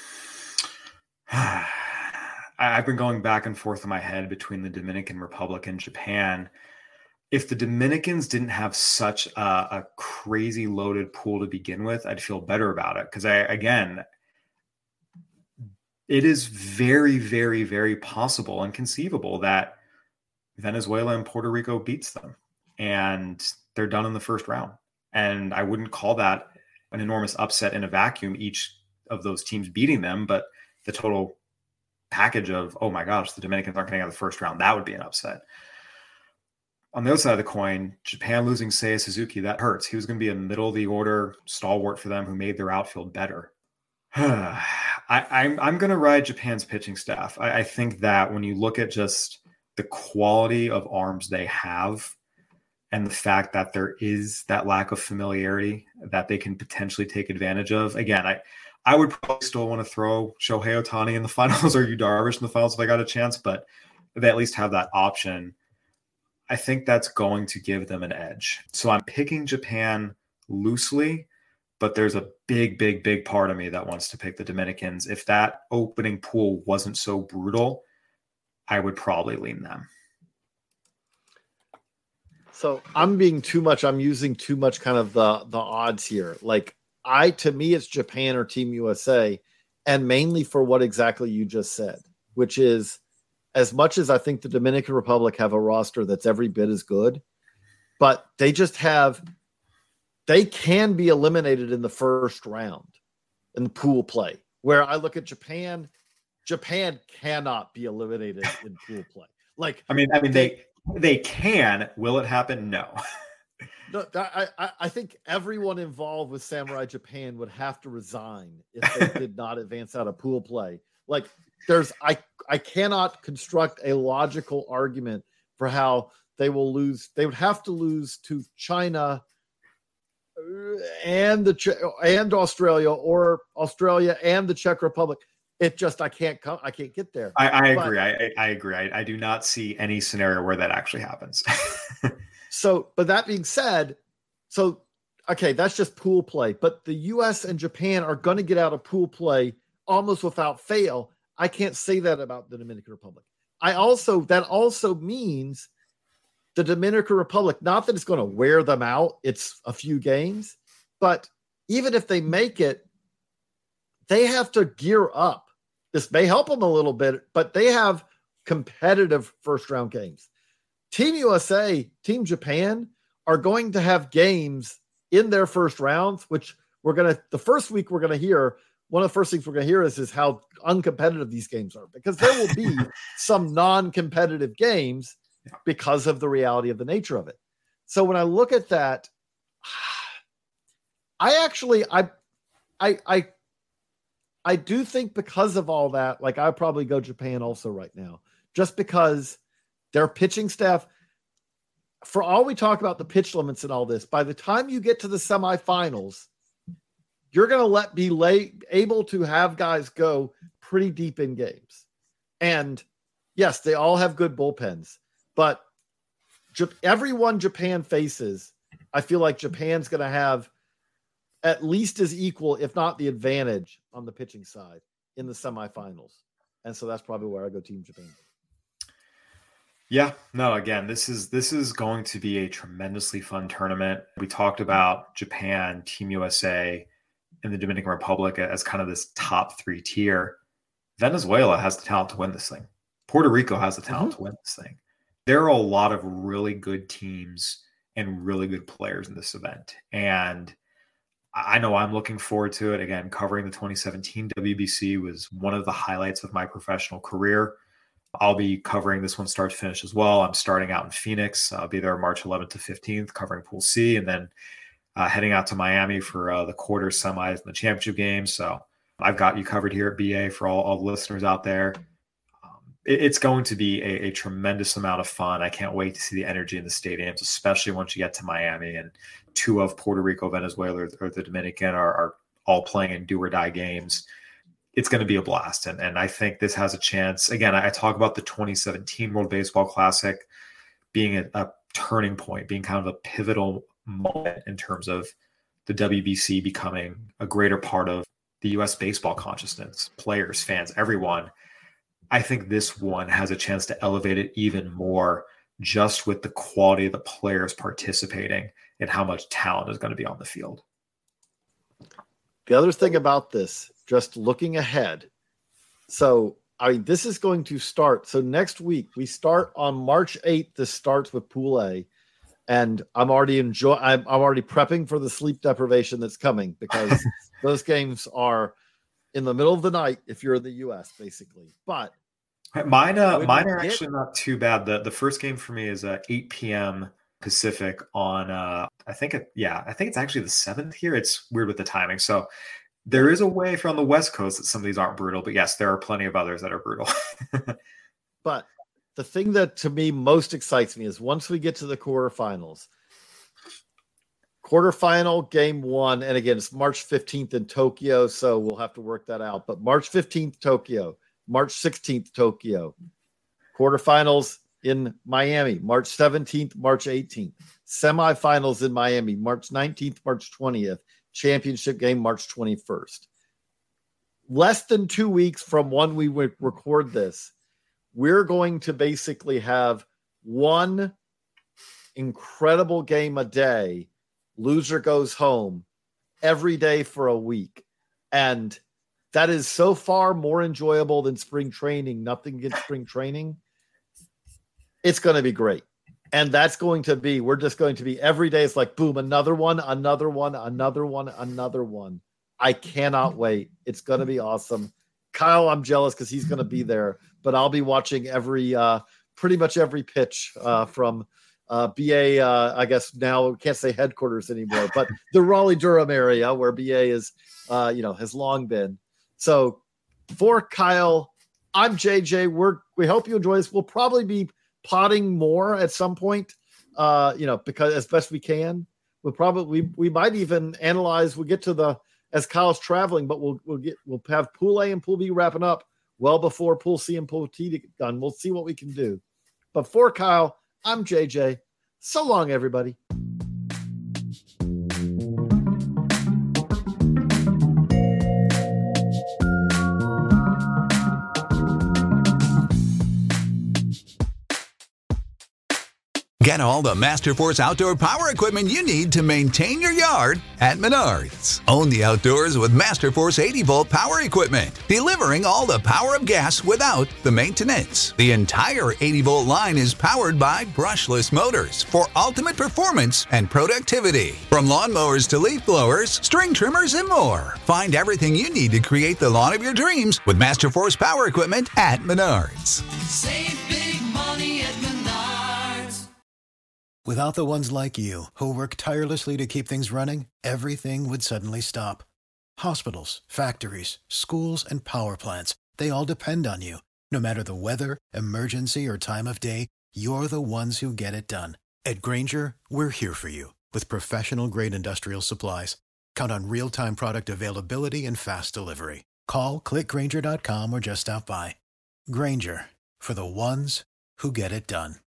I've been going back and forth in my head between the Dominican Republic and Japan. If the Dominicans didn't have such a crazy loaded pool to begin with, I'd feel better about it. Because again, it is very, very, very possible and conceivable that Venezuela and Puerto Rico beats them and they're done in the first round. And I wouldn't call that an enormous upset in a vacuum, each of those teams beating them, but the total package of, oh my gosh, the Dominicans aren't getting out of the first round, that would be an upset. On the other side of the coin, Japan losing Seiya Suzuki, that hurts. He was going to be a middle of the order stalwart for them who made their outfield better. I'm going to ride Japan's pitching staff. I think that when you look at just the quality of arms they have and the fact that there is that lack of familiarity that they can potentially take advantage of. Again, I would probably still want to throw Shohei Ohtani in the finals or Yu Darvish in the finals if I got a chance, but they at least have that option. I think that's going to give them an edge. So I'm picking Japan loosely, but there's a big, big, big part of me that wants to pick the Dominicans. If that opening pool wasn't so brutal, I would probably lean them. So I'm using too much kind of the odds here. Like to me, it's Japan or Team USA, and mainly for what exactly you just said, which is, as much as I think the Dominican Republic have a roster that's every bit as good, but they can be eliminated in the first round in the pool play. Where I look at Japan cannot be eliminated in pool play. Like, I mean, they can. Will it happen? No. No, I think everyone involved with Samurai Japan would have to resign if they did not advance out of pool play. Like, I cannot construct a logical argument for how they will lose. They would have to lose to China and Australia, or Australia and the Czech Republic. It just, I can't get there. I agree. I agree. I do not see any scenario where that actually happens. But that being said, okay, that's just pool play. But the U.S. and Japan are going to get out of pool play almost without fail. I can't say that about the Dominican Republic. That also means the Dominican Republic, not that it's going to wear them out, it's a few games, but even if they make it, they have to gear up. This may help them a little bit, but they have competitive first round games. Team USA, Team Japan are going to have games in their first rounds, which the first week we're going to hear, one of the first things we're going to hear is how uncompetitive these games are, because there will be some non-competitive games because of the reality of the nature of it. So when I look at that, I do think because of all that, like, I'd probably go Japan also right now, just because their pitching staff, for all we talk about the pitch limits and all this, by the time you get to the semifinals, you're going to be able to have guys go pretty deep in games. And yes, they all have good bullpens, but everyone Japan faces, I feel like Japan's going to have at least as equal, if not the advantage, on the pitching side in the semifinals. And so that's probably where I go Team Japan. Yeah, no, again, this is going to be a tremendously fun tournament. We talked about Japan, Team USA, and the Dominican Republic as kind of this top three tier. Venezuela has the talent to win this thing. Puerto Rico has the talent to win this thing. There are a lot of really good teams and really good players in this event. And I know I'm looking forward to it. Again, covering the 2017 WBC was one of the highlights of my professional career. I'll be covering this one start to finish as well. I'm starting out in Phoenix. I'll be there March 11th to 15th covering Pool C, and then heading out to Miami for the quarters, semis, and the championship games. So I've got you covered here at BA for all the listeners out there. it's going to be a tremendous amount of fun. I can't wait to see the energy in the stadiums, especially once you get to Miami and two of Puerto Rico, Venezuela, or the Dominican are all playing in do or die games. It's going to be a blast. And I think this has a chance. Again, I talk about the 2017 World Baseball Classic being a turning point, being kind of a pivotal moment in terms of the WBC becoming a greater part of the U.S. baseball consciousness, players, fans, everyone. I think this one has a chance to elevate it even more, just with the quality of the players participating and how much talent is going to be on the field. The other thing about this, just looking ahead. So, I mean, this is going to start. So next week we start on March 8th. This starts with Pool A, and I'm already prepping for the sleep deprivation that's coming, because those games are in the middle of the night if you're in the U.S. basically. But mine are actually not too bad. The first game for me is 8 p.m. Pacific on I think it's actually the 7th here. It's weird with the timing. So there is a way from the West Coast that some of these aren't brutal, but yes, there are plenty of others that are brutal. But the thing that to me most excites me is once we get to the quarterfinals. Quarterfinal game 1, and again, it's March 15th in Tokyo, so we'll have to work that out. But March 15th, Tokyo. March 16th, Tokyo. Quarterfinals in Miami, March 17th, March 18th. Semifinals in Miami, March 19th, March 20th. Championship game, March 21st. Less than 2 weeks from when we would record this, we're going to basically have one incredible game a day. Loser goes home every day for a week. And that is so far more enjoyable than spring training. Nothing against spring training. It's going to be great. And that's going to be, we're just going to be every day. It's like, boom, another one, another one, another one, another one. I cannot wait. It's going to be awesome. Kyle, I'm jealous because he's going to be there, but I'll be watching pretty much every pitch from BA, I guess now we can't say headquarters anymore, but the Raleigh-Durham area where BA is, has long been. So for Kyle, I'm JJ. We hope you enjoy this. We'll probably be potting more at some point, because as best we can. We might even analyze. We'll get to as Kyle's traveling, but we'll have Pool A and Pool B wrapping up well before Pool C and Pool T get done. We'll see what we can do. But for Kyle, I'm JJ. So long, everybody. Get all the Masterforce outdoor power equipment you need to maintain your yard at Menards. Own the outdoors with Masterforce 80-volt power equipment, delivering all the power of gas without the maintenance. The entire 80-volt line is powered by brushless motors for ultimate performance and productivity. From lawnmowers to leaf blowers, string trimmers, and more. Find everything you need to create the lawn of your dreams with Masterforce power equipment at Menards. Save big money at Menards. Without the ones like you, who work tirelessly to keep things running, everything would suddenly stop. Hospitals, factories, schools, and power plants, they all depend on you. No matter the weather, emergency, or time of day, you're the ones who get it done. At Grainger, we're here for you with professional-grade industrial supplies. Count on real-time product availability and fast delivery. Call, click Grainger.com, or just stop by. Grainger, for the ones who get it done.